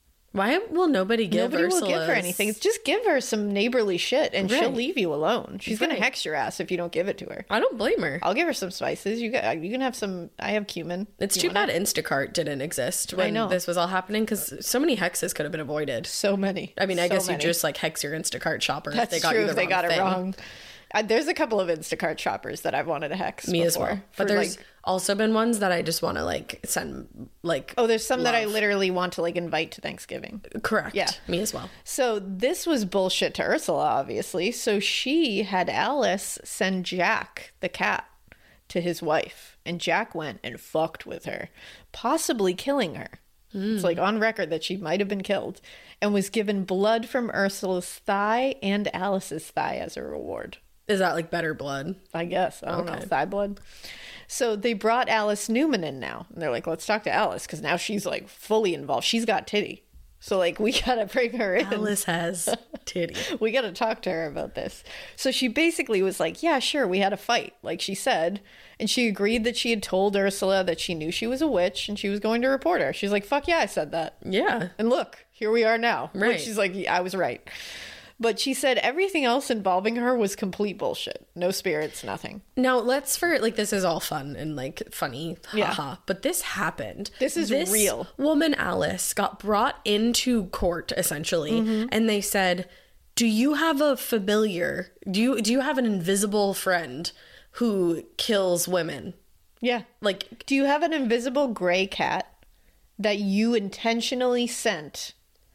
Why will nobody give Nobody Ursula's... will give her anything. Just give her some neighborly shit and she'll Right. leave you alone. She's going Right. to hex your ass if you don't give it to her. I don't blame her. I'll give her some spices. You got, you can have some. I have cumin. It's You too wanna- bad Instacart didn't exist when know. this was all happening, because so many hexes could have been avoided. So many. I mean, I So guess many. you just like hex your Instacart shopper That's if they got true you the if they wrong got thing. it wrong. Uh, there's a couple of Instacart shoppers that I've wanted to hex. Me as before well. for, But there's like, also been ones that I just want to like send like oh, there's some that I love. literally want to like invite to Thanksgiving. Correct. Yeah. Me as well. So this was bullshit to Ursula, obviously. So she had Alice send Jack, the cat, to his wife. And Jack went and fucked with her, possibly killing her. It's like on record that she might have been killed, and was given blood from Ursula's thigh and Alice's thigh as a reward. Is that like better blood? I guess. I don't know. Okay. Thigh blood. So they brought Alice Newman in now. And they're like, let's talk to Alice, because now she's like fully involved. She's got Titty. So like we gotta bring her in. Alice has titty. We gotta talk to her about this. So she basically was like, yeah, sure, we had a fight, like she said. And she agreed that she had told Ursula that she knew she was a witch and she was going to report her. She's like, fuck yeah, I said that. Yeah. And look, here we are now. Like, Right. she's like, yeah, I was right. But she said everything else involving her was complete bullshit. No spirits, nothing. Now let's for like this is all fun and like funny, Yeah. haha. But this happened. This is real. Woman Alice got brought into court essentially, Mm-hmm. and they said, "Do you have a familiar? Do you do you have an invisible friend who kills women?" Yeah. Like, Do you have an invisible gray cat that you intentionally sent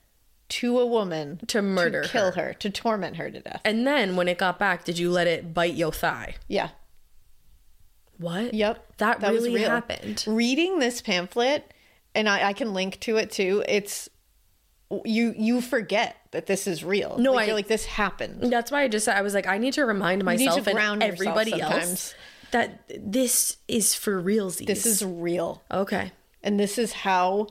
to a woman To murder to kill her. her, to torment her to death? and then when it got back, did you let it bite your thigh? Yeah. What? Yep. That, was really real. happened. Reading this pamphlet, and I, I can link to it too, it's you you forget that this is real. No, like, I- you're like, this happened. That's why I just said I was like, I need to remind You need myself to ground and yourself everybody else sometimes. That this is for realsies. This is real. okay. And this is how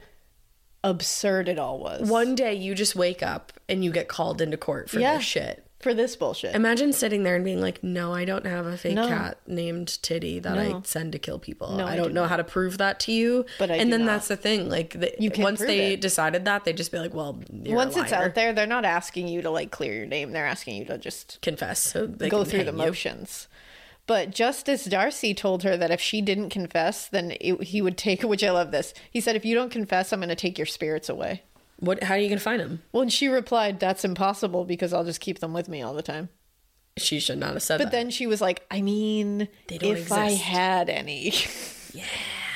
absurd it all was. One day you just wake up and you get called into court for Yeah. this shit. For this bullshit. Imagine sitting there and being like, no, I don't have a fake No. cat named Titty that No. I send to kill people. No, I I don't do know not. how to prove that to you. But I and do then not. that's the thing. Like, the, You can't once prove they it. decided that, they'd just be like, well, you're Once a it's liar. out there, they're not asking you to like clear your name. They're asking you to just confess. So they go can through the hang you. motions. But Justice Darcy told her that if she didn't confess, then it, he would take, which I love this. He said, if you don't confess, I'm going to take your spirits away. What? How are you gonna find him? Well, and she replied, that's impossible because I'll just keep them with me all the time. She should not have said But that. then she was like, I mean, They don't if I exist. had any. Yeah.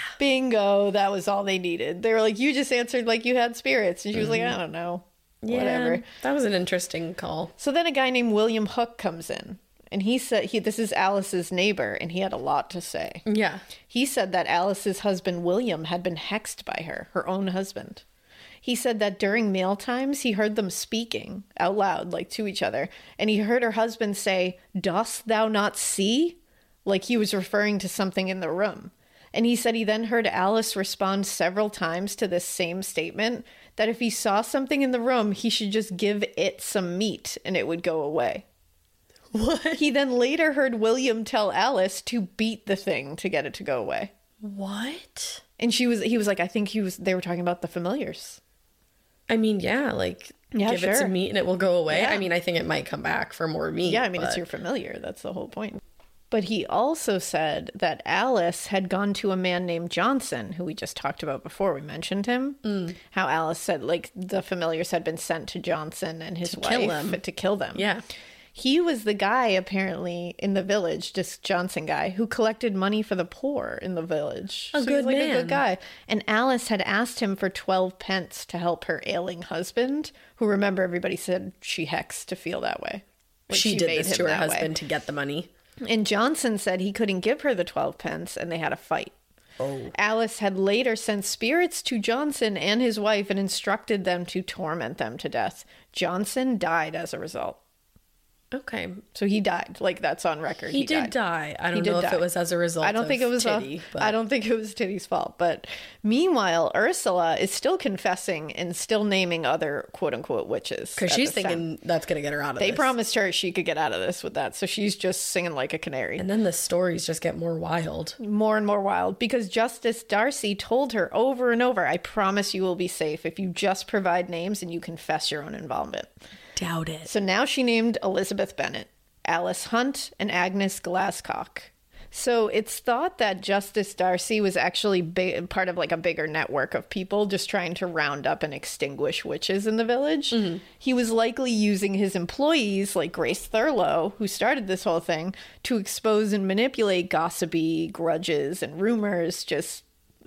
Bingo. That was all they needed. They were like, you just answered like you had spirits. And she was like, I don't know. Yeah, Whatever. that was an interesting call. So then a guy named William Hook comes in. And he said, he this is Alice's neighbor, and he had a lot to say. Yeah. He said that Alice's husband, William, had been hexed by her, her own husband. He said that during meal times, he heard them speaking out loud, like to each other. And he heard her husband say, dost thou not see? Like he was referring to something in the room. And he said he then heard Alice respond several times to this same statement, that if he saw something in the room, he should just give it some meat and it would go away. What? He then later heard William tell Alice to beat the thing to get it to go away. What? And she was, he was like, I think he was, they were talking about the familiars. I mean, yeah, like Yeah, give it sure. some meat and it will go away. Yeah. I mean, I think it might come back for more meat. Yeah, I mean, it's but- your familiar. That's the whole point. But he also said that Alice had gone to a man named Johnson, who we just talked about before. We mentioned him. Mm. How Alice said, like, the familiars had been sent to Johnson and his To wife kill them. to kill them. Yeah. He was the guy, apparently, in the village, this Johnson guy, who collected money for the poor in the village. A he's good like a man. good guy. And Alice had asked him for twelve pence to help her ailing husband, who, remember, everybody said she hexed to feel that way. Like, she, did made this him to her that way. husband to get the money. And Johnson said he couldn't give her the twelve pence, and they had a fight. Oh. Alice had later sent spirits to Johnson and his wife and instructed them to torment them to death. Johnson died as a result. Okay. So he died. Like, that's on record. He, did died. die. I He don't did know if die. it was as a result I don't of think it was Titty, a, but I don't think it was Titty's fault. But meanwhile, Ursula is still confessing and still naming other quote unquote witches. because at she's this time. thinking that's going to get her out of They this. promised her she could get out of this with that. So she's just singing like a canary. And then the stories just get more wild. More and more wild because Justice Darcy told her over and over, I promise you will be safe if you just provide names and you confess your own involvement. Doubt it. So now she named Elizabeth Bennet, Alice Hunt, and Agnes Glasscock. So it's thought that Justice Darcy was actually big, part of like a bigger network of people just trying to round up and extinguish witches in the village. Mm-hmm. He was likely using his employees, like Grace Thurlow, who started this whole thing, to expose and manipulate gossipy grudges and rumors just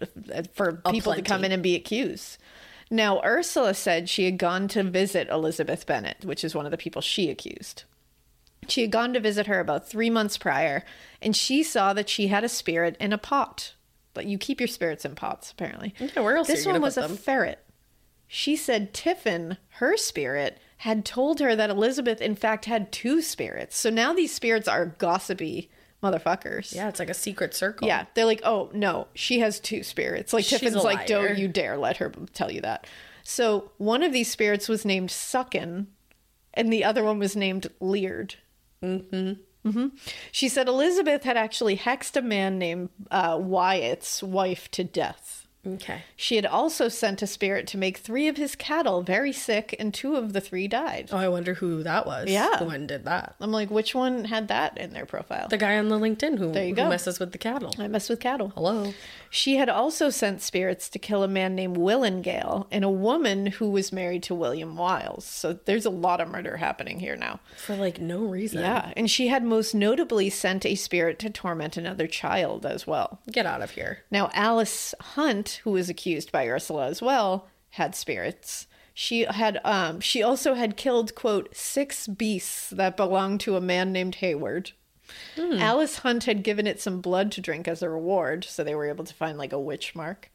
for people to come in and be accused. Now, Ursula said she had gone to visit Elizabeth Bennet, which is one of the people she accused. She had gone to visit her about three months prior, and she saw that she had a spirit in a pot. But you keep your spirits in pots, apparently. Okay, where else are This you one gonna was put a them? ferret. She said Tiffin, her spirit, had told her that Elizabeth, in fact, had two spirits. So now these spirits are gossipy motherfuckers. Yeah, it's like a secret circle. Yeah, they're like, oh, no, she has two spirits. Like, She's Tiffin's a like, liar. don't you dare let her tell you that. So one of these spirits was named Suckin, and the other one was named Leard. Mm-hmm. Mm-hmm. She said Elizabeth had actually hexed a man named uh, Wyatt's wife to death. Okay. She had also sent a spirit to make three of his cattle very sick, and two of the three died. Oh, I wonder who that was. Yeah. Who one did that? I'm like, which one had that in their profile? The guy on the LinkedIn who, There you who go. messes with the cattle. I mess with cattle. Hello. She had also sent spirits to kill a man named Willingale and a woman who was married to William Wiles. So there's a lot of murder happening here now. For like no reason. Yeah, and she had most notably sent a spirit to torment another child as well. Get out of here. Now, Alice Hunt, who was accused by Ursula as well, had spirits. She had um she also had killed, quote, six beasts that belonged to a man named Hayward. Hmm. Alice Hunt had given it some blood to drink as a reward, so they were able to find like a witch mark.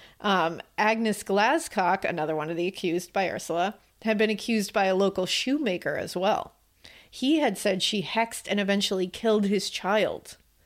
Um, Agnes Glasscock, another one of the accused by Ursula, had been accused by a local shoemaker as well. He had said she hexed and eventually killed his child.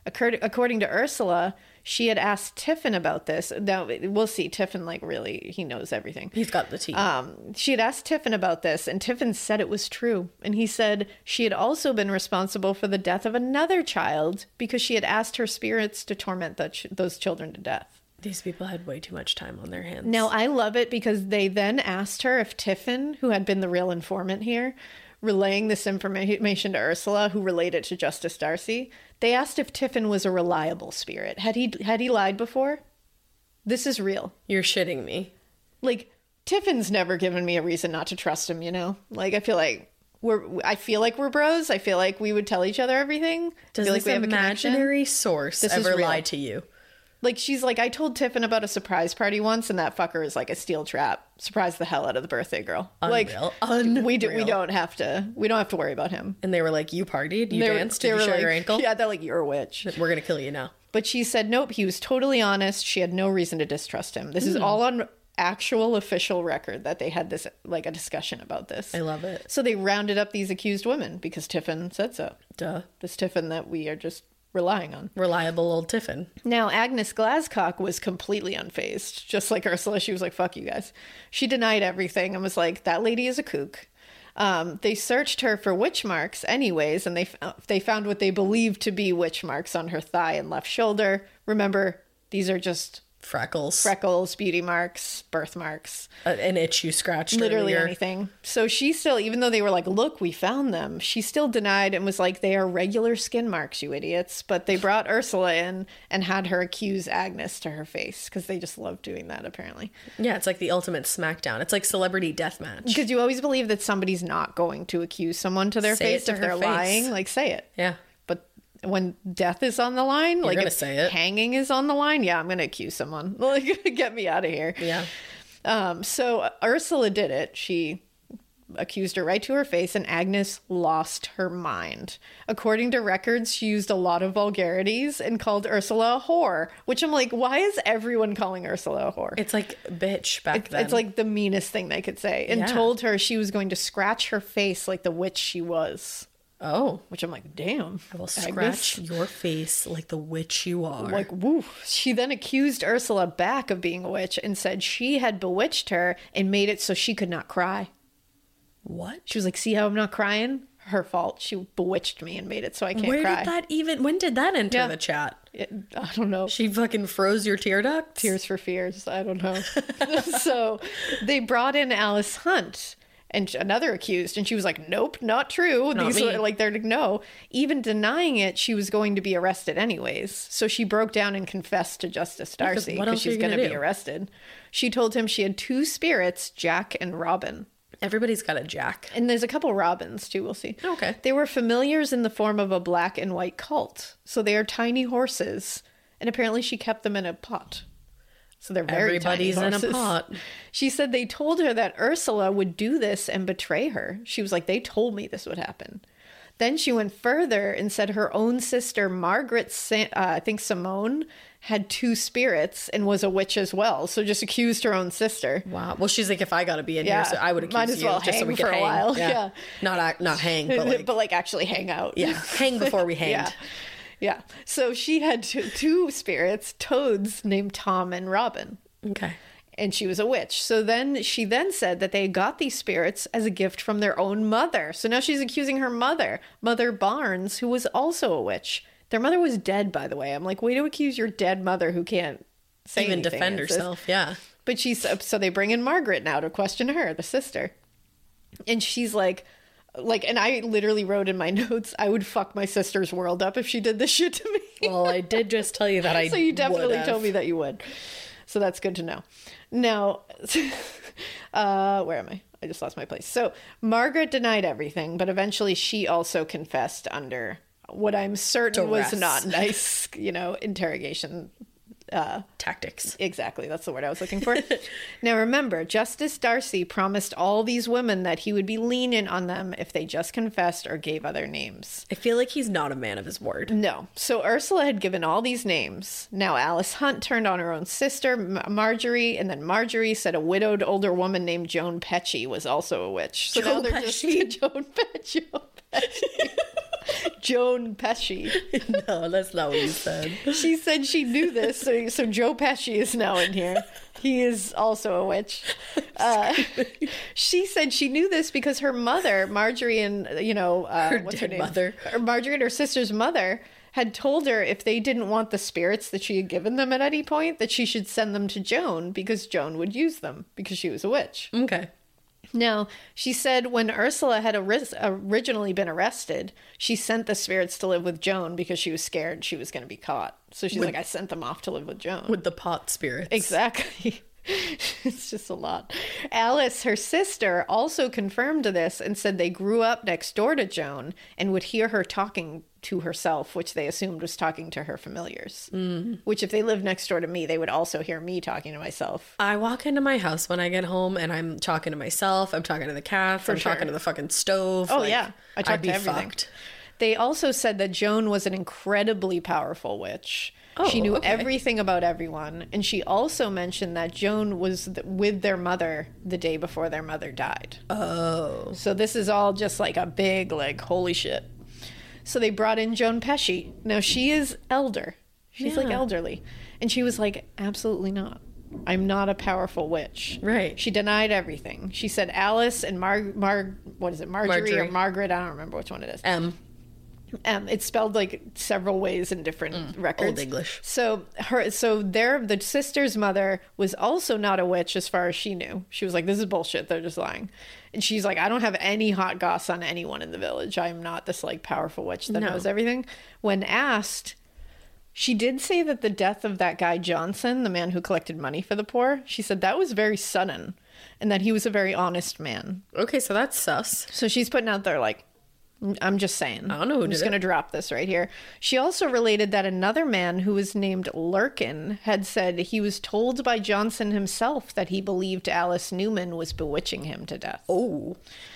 According, according to Ursula, she had asked Tiffin about this. Now, we'll see. Tiffin, like, really, he knows everything. He's got the tea. Um, she had asked Tiffin about this, and Tiffin said it was true. And he said she had also been responsible for the death of another child because she had asked her spirits to torment the ch- those children to death. These people had way too much time on their hands. Now, I love it because they then asked her if Tiffin, who had been the real informant here, relaying this information to Ursula, who relayed it to Justice Darcy, they asked if Tiffin was a reliable spirit. Had he had he lied before? This is real. You're shitting me. Like, Tiffin's never given me a reason not to trust him, you know? Like, I feel like we're I feel like we're bros. I feel like we would tell each other everything. Does I feel this like we have a connection. imaginary source This is ever real. lie to you? Like, she's like, I told Tiffin about a surprise party once, and that fucker is like a steel trap. Surprised the hell out of the birthday girl. Unreal. Like, we do, we Unreal. don't have to. We don't have to worry about him. And they were like, you partied? You They were- danced? they Did you were show like, your ankle? Yeah, they're like, you're a witch. We're going to kill you now. But she said, nope, he was totally honest. She had no reason to distrust him. This is Hmm. all on actual official record that they had this, like, a discussion about this. I love it. So they rounded up these accused women because Tiffin said so. Duh. This Tiffin that we are just relying on. Reliable old Tiffin. Now, Agnes Glascock was completely unfazed. Just like Ursula, she was like, fuck you guys. She denied everything and was like, that lady is a kook. Um, they searched her for witch marks anyways, and they, f- they found what they believed to be witch marks on her thigh and left shoulder. Remember, these are just Freckles. freckles, beauty marks, birthmarks. Uh, an itch you scratched Literally earlier. anything. So she still, even though they were like, look, we found them, she still denied and was like, they are regular skin marks, you idiots. But they brought Ursula in and had her accuse Agnes to her face because they just love doing that, apparently. Yeah, it's like the ultimate smackdown. It's like celebrity deathmatch. Because you always believe that somebody's not going to accuse someone to their Say it face to if her they're face. lying. Like, say it. Yeah. But when death is on the line, like gonna if say it. hanging is on the line, yeah, I'm going to accuse someone. Like, get me out of here. Yeah. Um, so Ursula did it. She accused her right to her face, and Agnes lost her mind. According to records, she used a lot of vulgarities and called Ursula a whore, which I'm like, why is everyone calling Ursula a whore? It's like bitch back It's, then. it's like the meanest thing they could say. And Yeah. told her she was going to scratch her face like the witch she was. oh, Which I'm like, damn. I will Agnes. scratch your face like the witch you are. Like, woo. She then accused Ursula back of being a witch and said she had bewitched her and made it so she could not cry. what? She was like, see how I'm not crying? Her fault. She bewitched me and made it so I can't Where cry. did that even? When did that enter Yeah. the chat? It- I don't know. She fucking froze your tear ducts. Tears for Fears. I don't know. So they brought in Alice Hunt and another accused, and she was like, nope, not true. Not These me. are like, they're no. Even denying it, she was going to be arrested anyways. So she broke down and confessed to Justice Darcy what because else are she's you going gonna to be do? arrested. She told him she had two spirits, Jack and Robin. Everybody's got a Jack. And there's a couple Robins too, we'll see. Okay. They were familiars in the form of a black and white cult. So they are tiny horses. And apparently she kept them in a pot. So they're very Everybody's tiny in a horses. pot. She said they told her that Ursula would do this and betray her. She was like, they told me this would happen. Then she went further and said her own sister, Margaret, Sa- uh, I think Simone, had two spirits and was a witch as well. So just accused her own sister. Wow. Well, she's like, if I got to be in Yeah. here, so I would accuse Might as you well just so hang we for could a hang. while. Yeah. Not act, not hang, but like, but like actually hang out. yeah, hang before we hanged. Yeah. Yeah. So she had two, two spirits, toads named Tom and Robin. Okay. And she was a witch. So then she then said that they got these spirits as a gift from their own mother. So now she's accusing her mother, Mother Barnes, who was also a witch. Their mother was dead, by the way. I'm like, way to accuse your dead mother who can't say Even anything defend against this. herself. Yeah. But she's so they bring in Margaret now to question her, the sister. And she's like, like, and I literally wrote in my notes, I would fuck my sister's world up if she did this shit to me. Well, I did just tell you that I So you definitely would've. told me that you would. So that's good to know. Now, uh, where am I? I just lost my place. So Margaret denied everything, but eventually she also confessed under what I'm certain was Duress. not nice, you know, interrogation. Uh, Tactics. exactly. That's the word I was looking for. Now, remember, Justice Darcy promised all these women that he would be lenient on them if they just confessed or gave other names. I feel like he's not a man of his word. No. So Ursula had given all these names. Now Alice Hunt turned on her own sister, M- Marjorie, and then Marjorie said a widowed older woman named Joan Pesci was also a witch. So now Joan they're Pesci? just Joan Pesci. Joan Pesci. No, that's not what you said. She said she knew this, so, so Joe Pesci is now in here. He is also a witch. Uh, she said she knew this because her mother, Marjorie, and you know, uh, Her what's her dead name? mother. Her, Marjorie and her sister's mother had told her if they didn't want the spirits that she had given them at any point, that she should send them to Joan because Joan would use them because she was a witch. Okay. Now, she said when Ursula had aris- originally been arrested, she sent the spirits to live with Joan because she was scared she was going to be caught. So she's With- like, I sent them off to live with Joan. With the pot spirits. Exactly. It's just a lot. Alice, her sister, also confirmed this and said they grew up next door to Joan and would hear her talking to herself, which they assumed was talking to her familiars. Mm. Which, if they lived next door to me, they would also hear me talking to myself. I walk into my house when I get home and I'm talking to myself. I'm talking to the cats. For I'm sure. talking to the fucking stove. Oh, like, yeah. I talk I'd be to everything. fucked. They also said that Joan was an incredibly powerful witch. Oh, she knew okay. everything about everyone. And she also mentioned that Joan was th- with their mother the day before their mother died. Oh. So this is all just like a big, like, holy shit. So they brought in Joan Pesci. Now, she is elder. She's like Yeah. elderly. And she was like, absolutely not. I'm not a powerful witch. Right. She denied everything. She said Alice and Mar, Mar what is it, Marjorie, Marjorie. or Margaret? I don't remember which one it is. M. Um, it's spelled like several ways in different records. Old English. So her, so their the sister's mother was also not a witch as far as she knew. She was like, "This is bullshit. They're just lying." And she's like, "I don't have any hot goss on anyone in the village. I am not this like powerful witch that No. knows everything." When asked, she did say that the death of that guy Johnson, the man who collected money for the poor, she said that was very sudden, and that he was a very honest man. Okay, so that's sus. So she's putting out there like, I'm just saying. I don't know who I'm did just it. going to drop this right here. She also related that another man who was named Lurkin had said he was told by Johnson himself that he believed Alice Newman was bewitching him to death. Oh.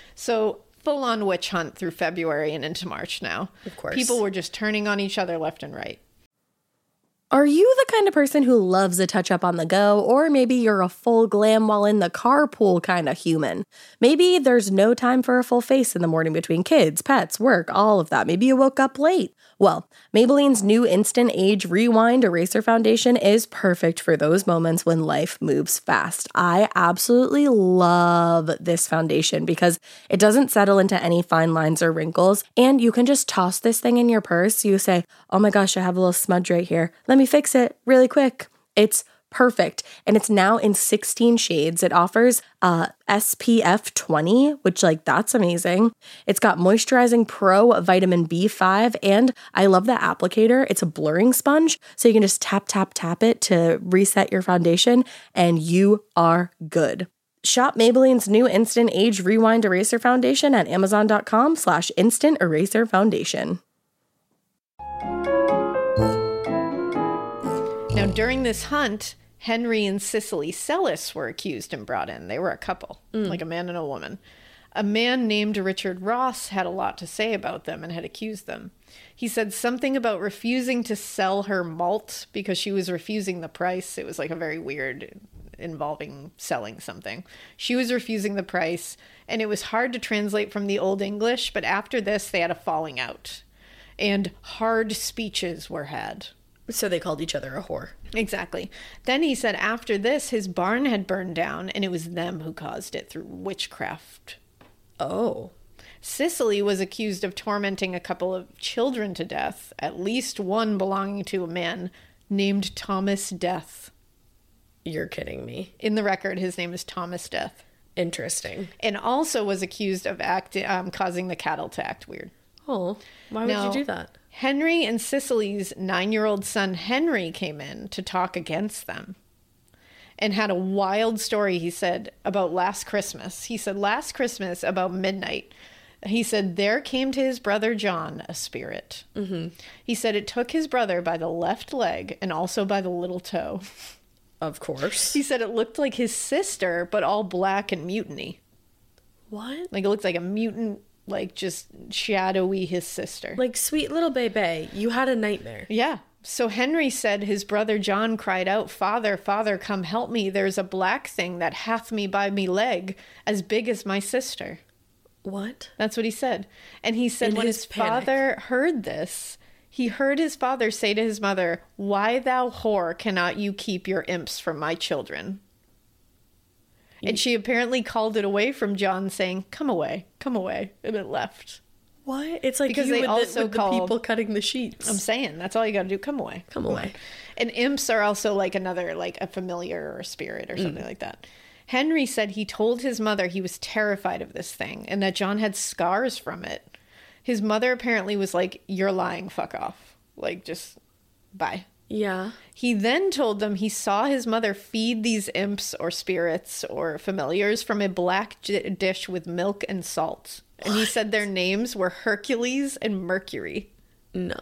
So full on witch hunt through February and into March now. Of course. People were just turning on each other left and right. Are you the kind of person who loves a touch up on the go, or maybe you're a full glam while in the carpool kind of human? Maybe there's no time for a full face in the morning between kids, pets, work, all of that. Maybe you woke up late. Well, Maybelline's new Instant Age Rewind Eraser Foundation is perfect for those moments when life moves fast. I absolutely love this foundation because it doesn't settle into any fine lines or wrinkles, and you can just toss this thing in your purse. You say, oh my gosh, I have a little smudge right here. Let me fix it really quick. It's perfect. And it's now in sixteen shades. It offers uh, S P F twenty, which like that's amazing. It's got moisturizing pro vitamin B five. And I love the applicator. It's a blurring sponge. So you can just tap, tap, tap it to reset your foundation and you are good. Shop Maybelline's new Instant Age Rewind Eraser Foundation at amazon.com slash instant eraser foundation. Now, during this hunt, Henry and Cicely Sellis were accused and brought in. They were a couple, like a man and a woman. A man named Richard Ross had a lot to say about them and had accused them. He said something about refusing to sell her malt because she was refusing the price. It was like a very weird involving selling something. She was refusing the price, and it was hard to translate from the Old English, but after this, they had a falling out. And hard speeches were had. So they called each other a whore. Exactly. Then he said after this, his barn had burned down, and it was them who caused it through witchcraft. Oh. Cicely was accused of tormenting a couple of children to death, at least one belonging to a man named Thomas Death. You're kidding me. In the record, his name is Thomas Death. Interesting. And also was accused of act- um, causing the cattle to act weird. Oh, why would Now, you do that? Henry and Cicely's nine-year-old son Henry came in to talk against them and had a wild story, he said, about last Christmas. He said, last Christmas, about midnight, he said, there came to his brother John a spirit. Mm-hmm. He said it took his brother by the left leg and also by the little toe. Of course. He said it looked like his sister, but all black and mutiny. What? Like it looked like a mutant, like just shadowy his sister. Like, sweet little baby, you had a nightmare. Yeah. So Henry said his brother John cried out, Father, Father, come help me. There's a black thing that hath me by me leg, as big as my sister. What? That's what he said. And he said In when his his panic. father heard this, he heard his father say to his mother, "Why, thou whore, cannot you keep your imps from my children?" And she apparently called it away from John, saying, "Come away, come away," and it left. What? It's like Because you they with, also the, with call- the people cutting the sheets. I'm saying that's all you got to do. Come away, Come away. And imps are also like another, like a familiar or a spirit or something like that. Henry said he told his mother he was terrified of this thing and that John had scars from it. His mother apparently was like, "You're lying, fuck off. Like, just bye." Yeah. He then told them he saw his mother feed these imps or spirits or familiars from a black j- dish with milk and salt. And he said their names were Hercules and Mercury. No.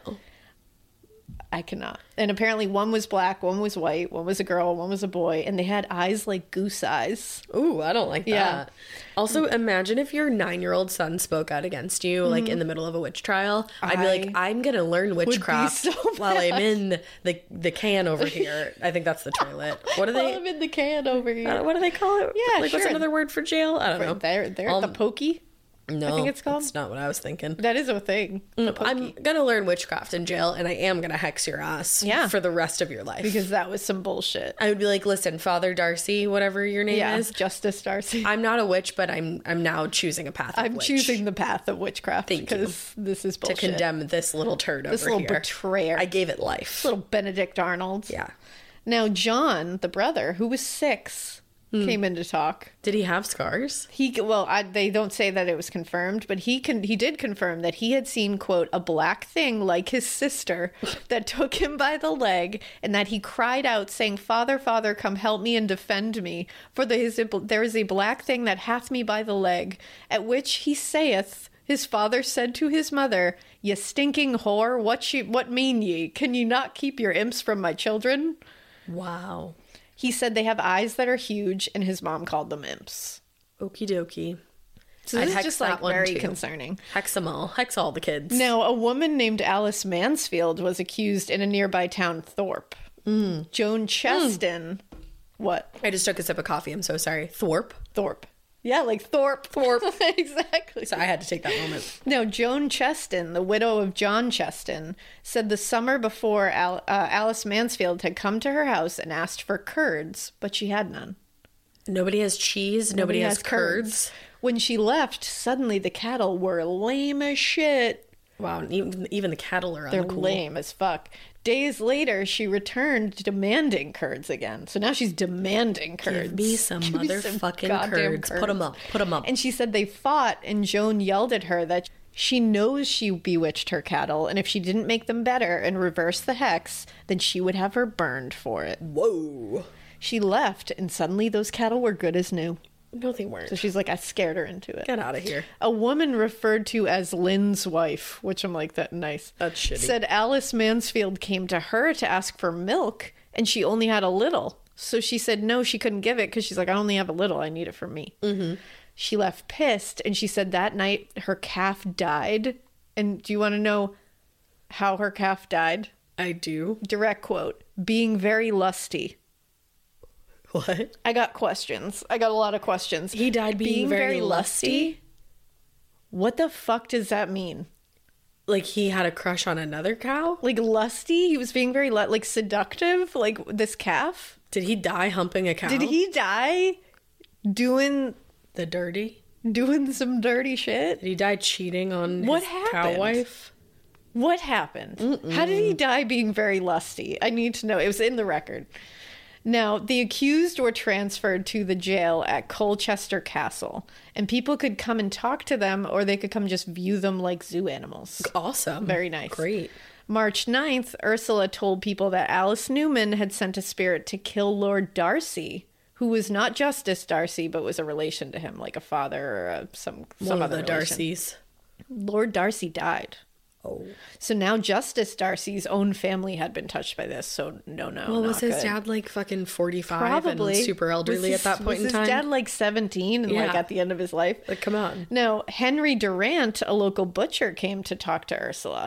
I cannot. And apparently one was black, one was white, one was a girl, one was a boy, and they had eyes like goose eyes. Ooh, I don't like that. Yeah. Also, imagine if your nine-year-old son spoke out against you, like in the middle of a witch trial. I'd be like, I I'm gonna learn witchcraft so while I'm in the the can over here. I think that's the toilet. What do Well, they? I'm in the can over here. uh, what do they call it? Yeah, like what's sure. another word for jail? I don't know. They're, they're Um, the pokey. No, I think it's called. That's not what I was thinking. That is a thing. The pokey. I'm gonna learn witchcraft in jail, and I am gonna hex your ass. Yeah. for the rest of your life. Because that was some bullshit. I would be like, listen, Father Darcy, whatever your name Yeah, is. Justice Darcy. I'm not a witch, but I'm I'm now choosing a path. Of I'm witch choosing the path of witchcraft Thank you. because this is to bullshit. condemn this little turd This over little here. betrayer. I gave it life. Little Benedict Arnold. Yeah. Now John, the brother, who was six, Hmm. came in to talk. Did he have scars? He well, I, they don't say that it was confirmed, but he can he did confirm that he had seen quote a black thing like his sister that took him by the leg, and that he cried out saying, "Father, Father, come help me and defend me, for there is a, there is a black thing that hath me by the leg." At which he saith, his father said to his mother, "Ye stinking whore, what ye, what mean ye? Can you not keep your imps from my children?" Wow. He said they have eyes that are huge, and his mom called them imps. Okie dokie. So I'd this is hex just that like one, very too. concerning. Hex them all. Hex all the kids. Now, a woman named Alice Mansfield was accused in a nearby town, Thorpe. Mm. Joan Cheston. What? I just took a sip of coffee. I'm so sorry. Thorpe. Thorpe. Yeah, like Thorpe. Thorpe. Exactly. So I had to take that moment. Now, Joan Cheston, the widow of John Cheston, said the summer before Al- uh, Alice Mansfield had come to her house and asked for curds, but she had none. Nobody has cheese. Nobody, has, curds. When she left, suddenly the cattle were lame as shit. Wow. and Even, even the cattle are They're uncool. lame as fuck. Days later, she returned demanding curds again. So now she's demanding curds. Give me some Give me some motherfucking goddamn curds. Put them up. Put them up. And she said they fought, and Joan yelled at her that she knows she bewitched her cattle, and if she didn't make them better and reverse the hex, then she would have her burned for it. Whoa. She left, and suddenly those cattle were good as new. No, they weren't. So she's like, I scared her into it. Get out of here. A woman referred to as Lynn's wife, which I'm like, that nice. That's shitty. Said Alice Mansfield came to her to ask for milk, and she only had a little. So she said no, she couldn't give it because she's like, I only have a little. I need it for me. Mm-hmm. She left pissed, and she said that night her calf died. And do you want to know how her calf died? I do. Direct quote, being very lusty. What? I got questions. I got a lot of questions. He died being very lusty? What the fuck does that mean? Like he had a crush on another cow? Like lusty? He was being very lu- like seductive? Like this calf? Did he die humping a cow? Did he die doing The dirty? doing some dirty shit? Did he die cheating on What his happened? cow wife? What happened? How did he die being very lusty? I need to know. It was in the record. Now, the accused were transferred to the jail at Colchester Castle, and people could come and talk to them, or they could come just view them like zoo animals. Awesome. Very nice. Great. March ninth, Ursula told people that Alice Newman had sent a spirit to kill Lord Darcy, who was not Justice Darcy, but was a relation to him, like a father or a, some, some One of other the relation. Darcys. Lord Darcy died. Oh. So now Justice Darcy's own family had been touched by this, so no, no, Well, not was his good. dad like fucking forty-five Probably and super elderly Was at his- that point was in time? his dad like seventeen and like Yeah. at the end of his life? Like, come on. Now, Henry Durant, a local butcher, came to talk to Ursula.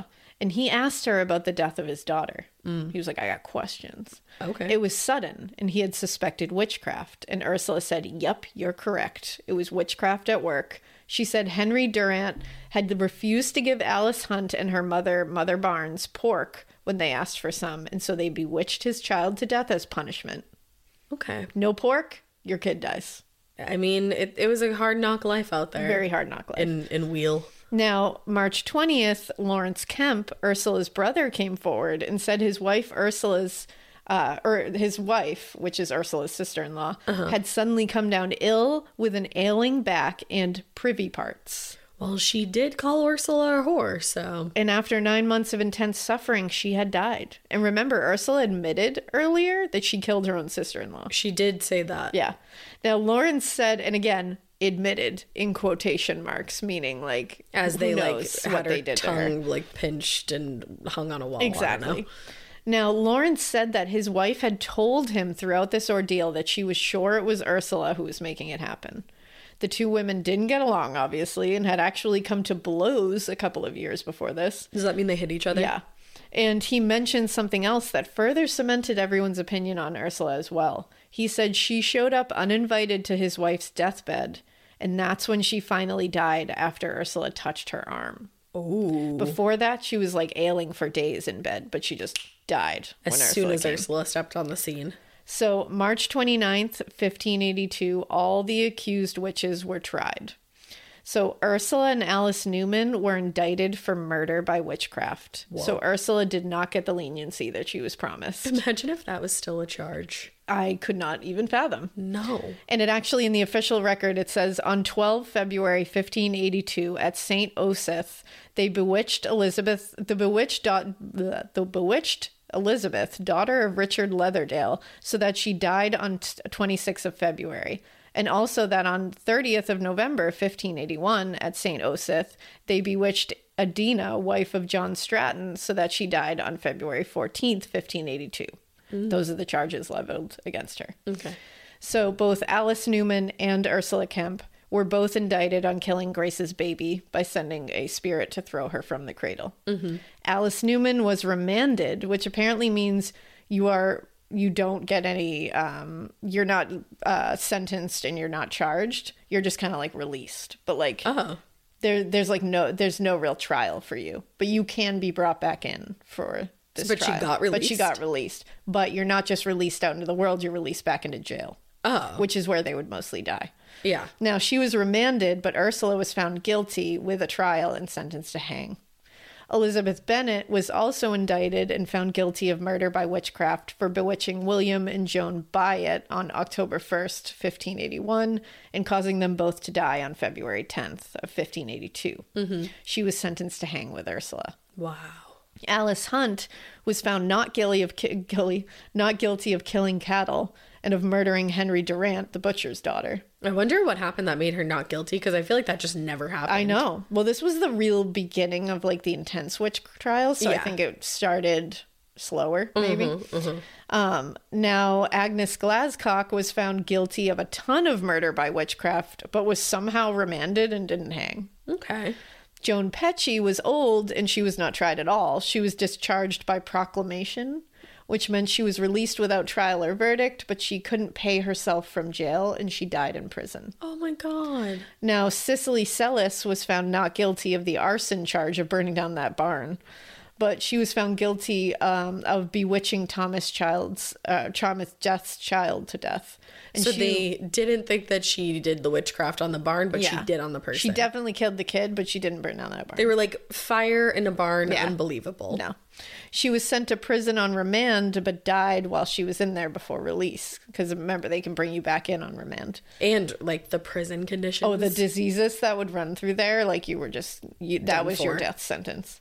and he asked her about the death of his daughter. Mm. He was like, I got questions. Okay. It was sudden, and he had suspected witchcraft. And Ursula said, yep, you're correct. It was witchcraft at work. She said Henry Durant had refused to give Alice Hunt and her mother, Mother Barnes, pork when they asked for some, and so they bewitched his child to death as punishment. Okay. No pork, your kid dies. I mean, it, it was a hard knock life out there. Very hard knock life. In, in Wheel. Now, March twentieth, Lawrence Kemp, Ursula's brother, came forward and said his wife, Ursula's, uh, or his wife, which is Ursula's sister-in-law, uh-huh. had suddenly come down ill with an ailing back and privy parts. Well, she did call Ursula a whore, so... And after nine months of intense suffering, she had died. And remember, Ursula admitted earlier that she killed her own sister-in-law. She did say that. Yeah. Now, Lawrence said, and again, admitted in quotation marks, meaning like... As they, like, what had they her did tongue, to her. like, pinched and hung on a wall. Exactly. Now, Lawrence said that his wife had told him throughout this ordeal that she was sure it was Ursula who was making it happen. The two women didn't get along, obviously, and had actually come to blows a couple of years before this. Does that mean they hit each other? Yeah. And he mentioned something else that further cemented everyone's opinion on Ursula as well. He said she showed up uninvited to his wife's deathbed, and that's when she finally died after Ursula touched her arm. Ooh. Before that, she was like ailing for days in bed, but she just died as when soon Ursula as came. Ursula stepped on the scene. So, March twenty-ninth, fifteen eighty-two, all the accused witches were tried. So, Ursula and Alice Newman were indicted for murder by witchcraft. Whoa. So, Ursula did not get the leniency that she was promised. Imagine if that was still a charge. I could not even fathom. No. And it actually, in the official record, it says, on the twelfth of February, fifteen eighty-two, at Saint Osyth, they bewitched Elizabeth, the bewitched, the, the bewitched Elizabeth, daughter of Richard Leatherdale, so that she died on twenty-sixth of February. And also that on thirtieth of November, fifteen eighty-one, at Saint Osyth, they bewitched Adina, wife of John Stratton, so that she died on February fourteenth, fifteen eighty-two. Mm. Those are the charges leveled against her. Okay. So both Alice Newman and Ursula Kemp were both indicted on killing Grace's baby by sending a spirit to throw her from the cradle. Mm-hmm. Alice Newman was remanded, which apparently means you are you don't get any, um, you're not uh, sentenced and you're not charged. You're just kind of like released. But like, oh. there, there's like no, there's no real trial for you. But you can be brought back in for this but trial. She got released. But she got released. But you're not just released out into the world. You're released back into jail. Oh. Which is where they would mostly die. Yeah. Now, she was remanded, but Ursula was found guilty with a trial and sentenced to hang. Elizabeth Bennet was also indicted and found guilty of murder by witchcraft for bewitching William and Joan Byatt on October first, fifteen eighty-one, and causing them both to die on February tenth of fifteen eighty-two. Mm-hmm. She was sentenced to hang with Ursula. Wow. Alice Hunt was found not guilty of ki- guilty, not guilty of killing cattle and of murdering Henry Durant, the butcher's daughter. I wonder what happened that made her not guilty, because I feel like that just never happened. I know. Well, this was the real beginning of like the intense witch trials, so yeah. I think it started slower, maybe. Mm-hmm, mm-hmm. Um, now, Agnes Glascock was found guilty of a ton of murder by witchcraft, but was somehow remanded and didn't hang. Okay. Joan Pesci was old and she was not tried at all. She was discharged by proclamation, which meant she was released without trial or verdict, but she couldn't pay herself from jail and she died in prison. Oh my God. Now, Cicely Sellis was found not guilty of the arson charge of burning down that barn, but she was found guilty um, of bewitching Thomas Child's, uh, Thomas Death's child to death. And so she, they didn't think that she did the witchcraft on the barn, but yeah, she did on the person. She definitely killed the kid, but she didn't burn down that barn. They were like, fire in a barn, yeah. Unbelievable. No. She was sent to prison on remand, but died while she was in there before release. Because remember, they can bring you back in on remand. And like the prison conditions. Oh, the diseases that would run through there, like you were just, you, that Done was for. your death sentence.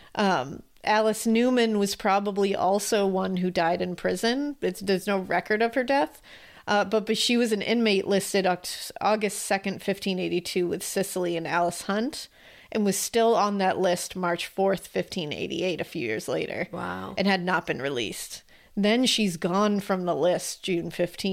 Um, Alice Newman was probably also one who died in prison. It's, there's no record of her death. Uh, but, but she was an inmate listed August second, fifteen eighty-two with Cicely and Alice Hunt, and was still on that list March fourth, fifteen eighty-eight, a few years later. Wow. And had not been released. Then she's gone from the list June fifteenth,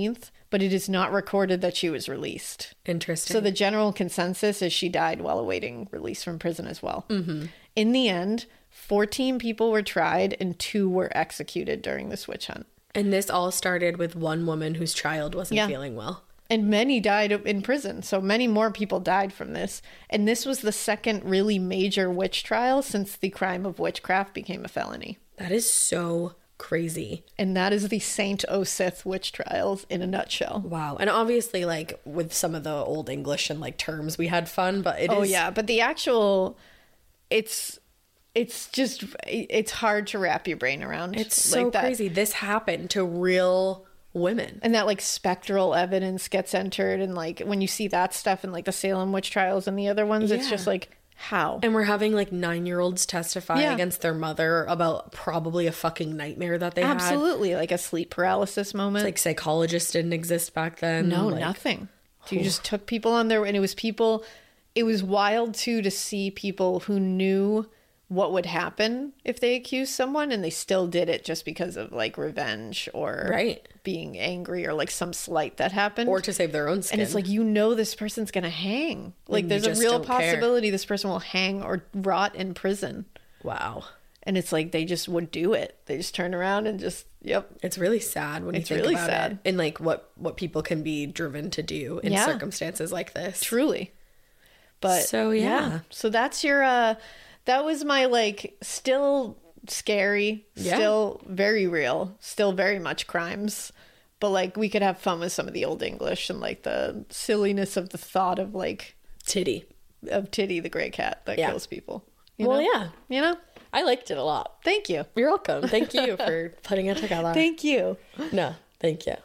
but it is not recorded that she was released. Interesting. So the general consensus is she died while awaiting release from prison as well. Mm-hmm. In the end, fourteen people were tried and two were executed during this witch hunt. And this all started with one woman whose child wasn't Yeah. feeling well. And many died in prison. So many more people died from this. And this was the second really major witch trial since the crime of witchcraft became a felony. That is so crazy. And that is the Saint Osyth witch trials in a nutshell. Wow. And obviously, like, with some of the old English and, like, terms, we had fun, but it Oh, is... yeah. But the actual, it's, it's just, it's hard to wrap your brain around. It's so like that. crazy. This happened to real women. And that, like, spectral evidence gets entered. And, like, when you see that stuff in, like, the Salem witch trials and the other ones, it's Yeah. just like, how? And we're having, like, nine-year-olds testify Yeah. against their mother about probably a fucking nightmare that they had. Absolutely. Like a sleep paralysis moment. Like, psychologists didn't exist back then. No, like, nothing. You just took people on their, and it was people, it was wild too to see people who knew what would happen if they accused someone and they still did it just because of like revenge or Right. being angry or like some slight that happened. Or to save their own skin. and it's like, you know, this person's going to hang. Like you there's a just real don't care. possibility this person will hang or rot in prison. wow. And it's like, they just would do it. They just turn around and just, yep. It's really sad when you It's think really about sad. it. And, like, what, what people can be driven to do in Yeah. circumstances like this. Truly. But So, yeah. So that's your uh that was my like still scary, Yeah. still very real, still very much crimes. But like we could have fun with some of the old English and like the silliness of the thought of like Titty. of Titty the gray cat that Yeah. kills people. You Well, know? yeah. You know? I liked it a lot. Thank you. You're welcome. Thank you for putting it together. Thank you. No, thank you.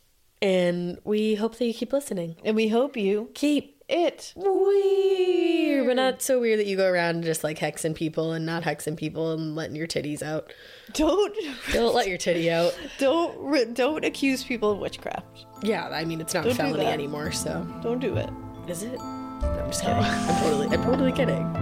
And we hope that you keep listening. And we hope you Keep it. weird, but not so weird that you go around just like hexing people and not hexing people and letting your titties out. Don't Don't let your titty out. don't re- don't accuse people of witchcraft. Yeah, I mean, it's not Don't a do felony that. anymore, so. Don't do it. Is it? No, I'm just kidding. I'm totally, I'm totally kidding.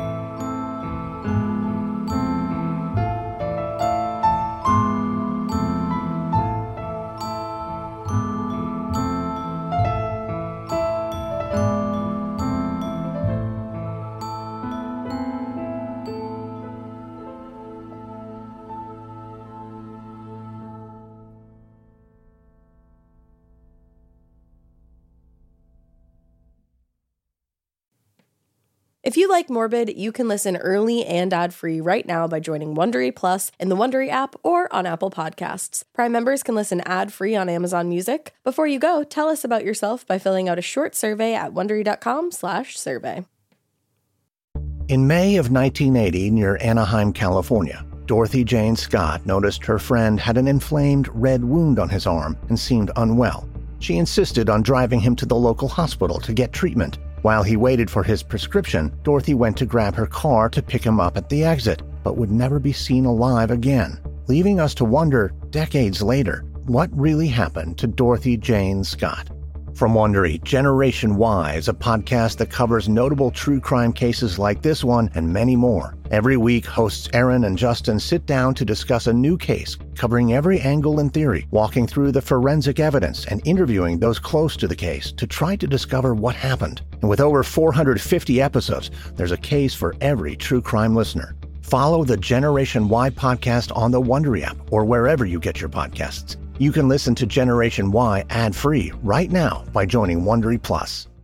If you like Morbid, you can listen early and ad-free right now by joining Wondery Plus in the Wondery app or on Apple Podcasts. Prime members can listen ad-free on Amazon Music. Before you go, tell us about yourself by filling out a short survey at wondery.com slash survey. In May of nineteen eighty, near Anaheim, California, Dorothy Jane Scott noticed her friend had an inflamed red wound on his arm and seemed unwell. She insisted on driving him to the local hospital to get treatment. While he waited for his prescription, Dorothy went to grab her car to pick him up at the exit, but would never be seen alive again, leaving us to wonder, decades later, what really happened to Dorothy Jane Scott. From Wondery, Generation Y is a podcast that covers notable true crime cases like this one and many more. Every week, hosts Aaron and Justin sit down to discuss a new case, covering every angle and theory, walking through the forensic evidence and interviewing those close to the case to try to discover what happened. And with over four hundred fifty episodes, there's a case for every true crime listener. Follow the Generation Y podcast on the Wondery app or wherever you get your podcasts. You can listen to Generation Y ad-free right now by joining Wondery Plus.